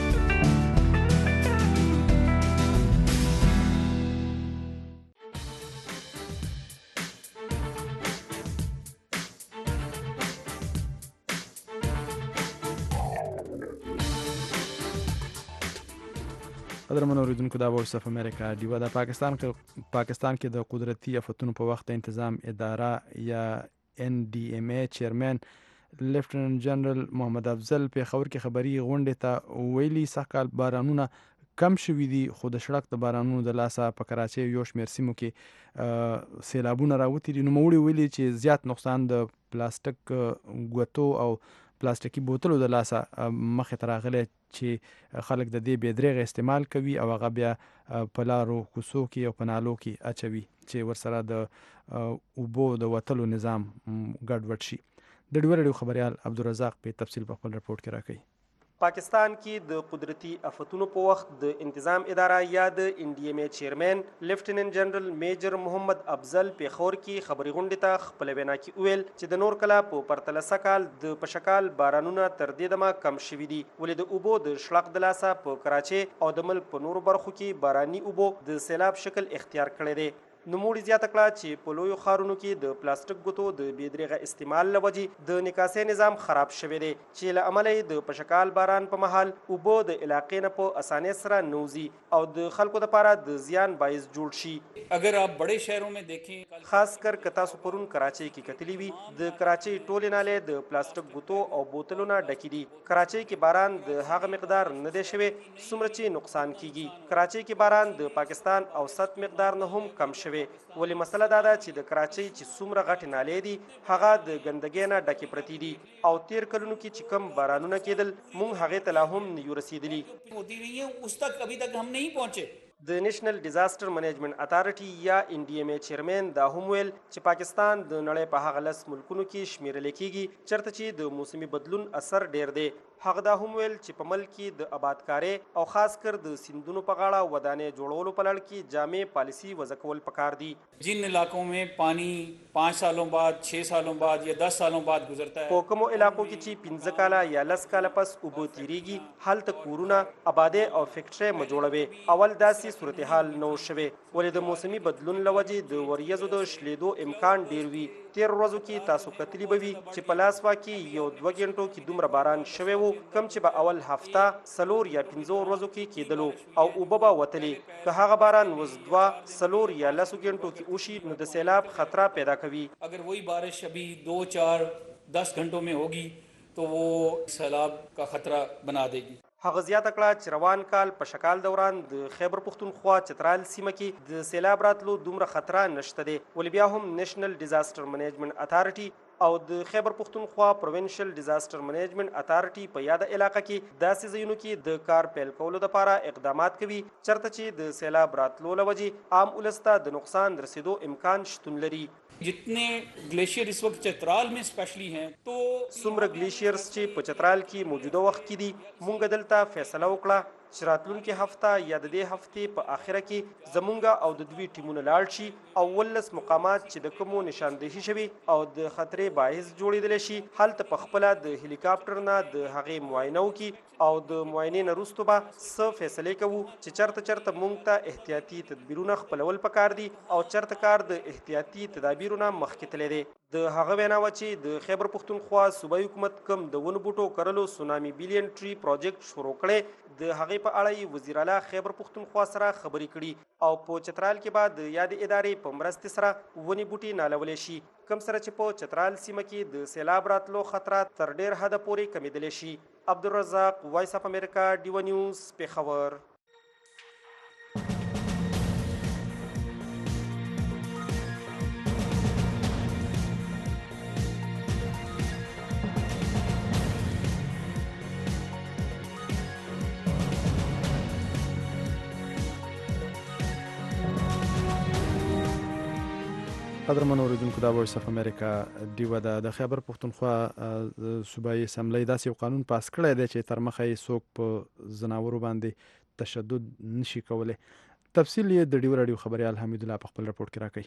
قدرمن اوریدونکو دا وایس اف امریکا ډیوا د پاکستان پاکستان کې د قدرتي آفتونو په وخت انتظام اداره یا ان ډي ام ای چیرمن لیفټننټ جنرال محمد افضل په خبر کې خبري غونډه ته ویلي سکهال بارانونه کم شوي دي خو د شړک د بارانونو د لاسه په کراچۍ یو شمېر سیمو کې سیلابونه راوتي دي. نوموړي ویلي چې زیات نقصان د پلاستیک ګوتو او پلاستیکي بوتلو د لاسه مخې ته راغلی چې خلک د دې بې درېغه استعمال کوي او هغه بیا په لارو کوڅو کې او په نالو کې اچوي چې ورسره د اوبو د وتلو نظام ګډوډ شي. د ډیوه رادیو خبریال عبدالرزاق په تفصیل په خپل رپورټ کې راکوي. پاکستان کې د قدرتي آفتونو په وخت د انتظام اداره یا د ان ډي ام ای چیرمن لیفټننټ جنرال میجر محمد افضل پیښور کې خبري غونډې ته خپل وینا کې ویل چې د نور کلا په پرتله سکهال د پشکال بارانونه تر دې دمه کم شوي دي، ولې د اوبو د شړق د لاسه په کراچۍ او د ملک په نورو برخو کې باراني اوبو د سیلاب شکل اختیار کړی دی. نوموړي زیاته کړه چې په لویو ښارونو کې د پلاستیک ګوتو د بې درېغه استعمال له وجې د نکاسۍ نظام خراب شوی دی چې له امله یې د پشکال باران په مهال اوبه د علاقې نه په اسانۍ سره نوځي او د خلکو دپاره د زیان باعث جوړ شي. اگر آپ بڑے شہروں میں دیکھیں خاص کر که تاسو پرون کراچۍ کې کتلی وي د کراچۍ ټولې نالې د پلاستیک ګوتو او بوتلو نه ډکې دي. کراچۍ کې باران د هغه مقدار نه دی شوی څومره چې نقصان کیږي. کراچۍ کې باران د پاکستان اوسط مقدار نه هم کم شوی، ولې مسله دا ده چې د کراچۍ چې څومره غټې نالې دي هغه د ګندګۍ نه ډکې پرتې دي او تیر کلونو کې چې کم بارانونه کېدل موږ هغې ته لا هم نه یو رسېدلي. اس تک ابھی تک ہم نہیں پہنچے. د نېشنل ډیزاسټر منیجمنت اتارټي یا ان ډي ام ای چیرمن دا هم ویل چې پاکستان د نړۍ په هغه لس ملکونو کې شمیرل کېږي چېرته چې د موسمي بدلون اثر ډیر دی. هغه دا هم ویل چې په ملک کې د آبادکارۍ او خاص کر د سیندونو په غاړه ودانۍ جوړولو په لړ کې جامع پالیسی وضع کول پکار دي. جن علاقوں میں پانی پانچ سالوں بعد چھ سالوں بعد یا دس سالوں بعد گزرتا ہے، په کومو علاقو کې چې پنځه کاله یا لس کاله پس اوبه تیریږي هلته کورونه آبادۍ او فیکټرۍ مه جوړوي. اول داسې صورتحال نه و شوی، ولې د موسمي بدلون له وجې د وریځو د شلیدو امکان ډیر وي. تیر ورځو کې تاسو کتلی به وي چې په لاسوا کې یو دوه غنټو کې دومره باران شوی و کم چې به اول هفته څلور یا پنځو ورځو کې کېدلو او اوبه به وتلې. که هغه باران اوس دوه څلور یا لسو غنټو کې وشي نو د سیلاب خطره پیدا کوي. اگر وہی بارش ابھی دو چار دس گھنٹوں میں ہوگی تو وہ سیلاب کا خطرہ بنا دے گی. هغه زیاته کړه چې روان کال په شکال دوران د خیبر پښتونخوا چترال سیمه کې د سیلاب راتلو دومره خطر نشته دی، ولې بیا هم نېشنل ډیزاستر منیجمنت اتھارټي او د خیبر پښتونخوا پروینشل ډیزاستر منیجمنت اتھارټي په یاده علاقه کې داسې ځایونو کې د کار پیل کولو لپاره اقدامات کوي چرته چې د سیلاب راتلو له وجې عام ولس ته د نقصان رسیدو امکان شتون لري. जितने ग्लेशियर इस वक्त चतराल में स्पेशली हैं तो څومره glaciers چې په چترال کې موجوده وخت کې دي مونږ دلته فیصله وکړه چې راتلونکي هفته یا د دې هفتې په آخره کې زمونږ او د دوی ټیمونه لاړ شي او ولس مقامات چې د کومو نشاندهي شوي او د خطرې باعث جوړېدلی شي هلته په خپله د هلیکاپټر نه د هغې معاینه وکړي او د معاینې نه وروستو به څه فیصلې کوو چې چرته چرته مونږ ته احتیاطي تدبیرونه خپلول پکار دي او چرته کار د احتیاطي تدابیرونه مخکې تللی دی. د هغه وینا وه چې د خیبر پښتونخوا صوبایي حکومت کوم د ونو بوټو کرلو سونامي بیلین ټري پروجیکټ شروع کړی د هغې په اړه یې وزیر اعلی خیبر پښتونخوا سره خبرې کړي او په چترال کې به د یادې ادارې په مرستې سره ونې بوټي نالولی شي کوم سره چې په چترال سیمه کې د سیلاب راتلو خطرات تر ډیر حده پورې کمیدلی شي. عبدالرزاق وایس اف امریکا ډیو نیوز پېښور. قدرمن اوریدونکو دا وایس اف امریکا ډیوه ده. د خیبر پښتونخوا صوبایي اسمبلی داسې یو قانون پاس کړی دی چې تر مخه یې څوک په ځناورو باندې تشدد نشي کولی. تفصیل یې د ډیو راډیو خبریال حمید الله په خپل رپورټ کې راکوي.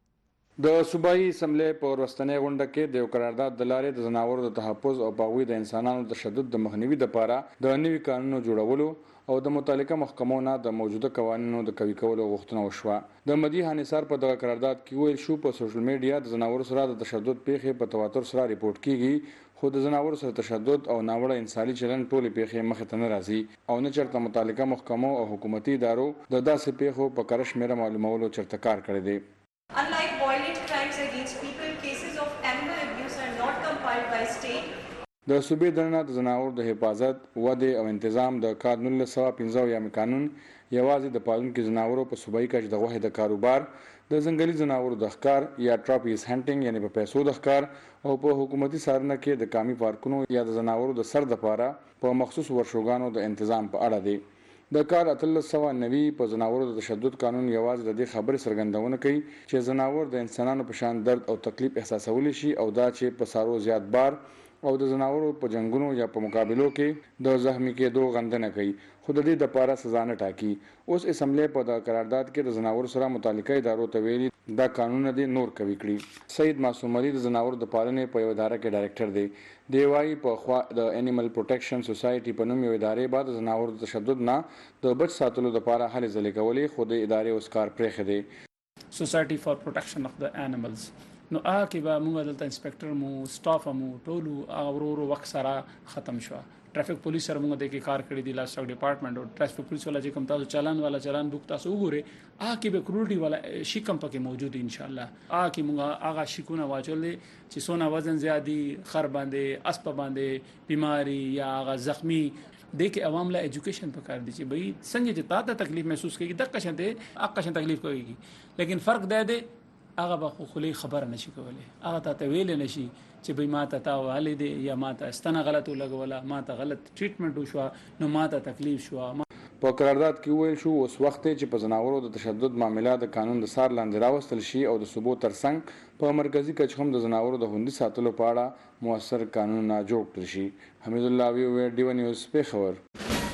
د صوبایي اسمبلی په وروستنۍ غونډه کې د یو قرارداد د لارې د ځناورو د تحفظ او په هغوی د انسانانو تشدد د مخنیوي دپاره د نوي قانونو جوړولو او د متعلقه محکمو نه د موجوده قوانینو د قوي کولو غوښتنه وشوه. د مدیحه نثار په دغه قرارداد کې ویل شو په سوشل میډیا د ځناورو سره د تشدد پیښې په تواتر سره ریپورټ کیږي خو د ځناورو سره تشدد او ناوړه انساني چلند ټولې پیښې مخې ته نه راځي او نه چېرته متعلقه محکمو او حکومتي ادارو د داسې پیښو په کره شمېره معلومولو چېرته کار کړی دی. Unlike violent crimes against people, cases of animal abuse are not compiled by state. د صوبې دننه د ځناورو د حفاظت، ودې او انتظام د کال نولس سوه پنځه اویایم قانون یوازې د پالونکي ځناورو په صوبایي کچه د غوښې د کاروبار، د ځنګلي ځناورو د ښکار یا ټراپیز هنټینګ یعنې په پیسو د ښکار او په حکومتي څارنه کې د کامي پارکونو یا د ځناورو د سر دپاره په مخصوص ورشوګانو د انتظام په اړه دی. د کال اتلس سوه نوي په ځناورو د تشدد قانون یوازې د دې خبرې څرګندونه کوي چې ځناور د انسانانو په شان درد او تکلیف احساسولی شي او دا چې په څارو زیات بار او د ځناورو په جنګونو یا په مقابلو کې د زخمی کېدو غندنه کوي خو د دې دپاره سزا نه ټاکي. اوس اسمبلی په دغه قرارداد کې د ځناورو سره متعلقه ادارو ته ویلي دا قانونونه دې نور قوي کړي. سید معصوم علي د ځناورو د پالنې په یو اداره کې ډایرکټر دی. دی وایي په خوا د انیمل پروټیکشن سوسایټي په نوم یو ادارې بعد د ځناورو د تشدد نه د بچ ساتلو دپاره هلې ځلې کولې خو د ادارې اوس کار پرېښی دی. سوسایټي فار پروټیکشن اف د انیملز نو هغه کې به موږ دلته انسپکټر مو سټاف مو ټولو هغه ورو ورو وخت سره ختم شو. ټرافیک پولیس سره موږ د کې کار کړی دی. لاس ډپارټمنټ او ټرافیک پولیس والا چې کوم تاسو چالان والا چالان بوک تاسو وګورئ هغه کې به کروډي والا شي کم پکې موجود ان شاء الله. هغه کې موږ هغه شیکونه واچولې چې سونه وزن زیادي خر باندې اسپ باندې بیماری یا هغه زخمی د کې عوام لا ایجوکیشن پکار دي چې بھئی څنګه چې تاسو تکلیف محسوس کوي د قشن ته اقشن تکلیف کوي لیکن فرق دی دی هغه به خو خبره نشي کولای. هغه ته ویل نشي چې به ما ته تا والي دي یا ما ته استنه غلط ولګوله ما ته غلط ټریټمنټ وشو نو ما ته تکلیف شو. په قرارداد کې ویل شو اوس وخت چې په ځناورو د تشدد معاملات د قانون د سار لاندې راوستل شي او د صوبو ترڅنګ په مرکزی کچه هم د ځناورو د خوندي ساتلو په اړه موثر قانونونه جوړ کړل شي. حمید الله وی ډیو نیوز پېښور.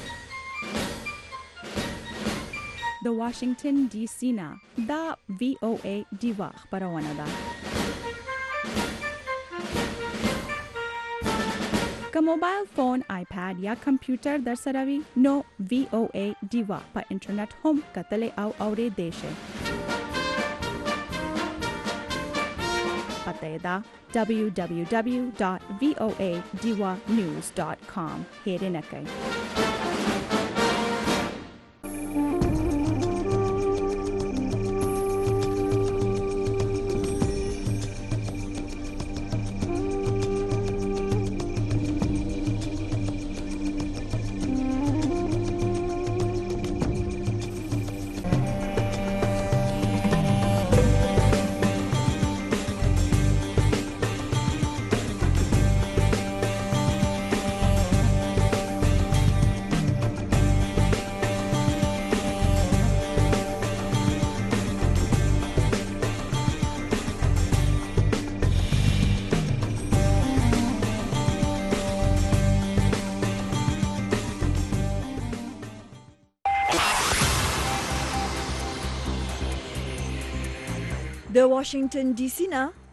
د واشنگټن ډي سي نه دا وی او ای ډیوا خبرونه ده. که موبایل فون، آیپاد یا کمپیوټر در سره وي نو وی او ای ډیوا په انټرنیټ هم کتلی او اوریدلی شئ. پته یې ده دبلیو دبلیو دبلیو ډاټ وی او ای ډیوا نیوز ډاټ کام. هیرې نه کوئ. د واشنگټن ډي سي نه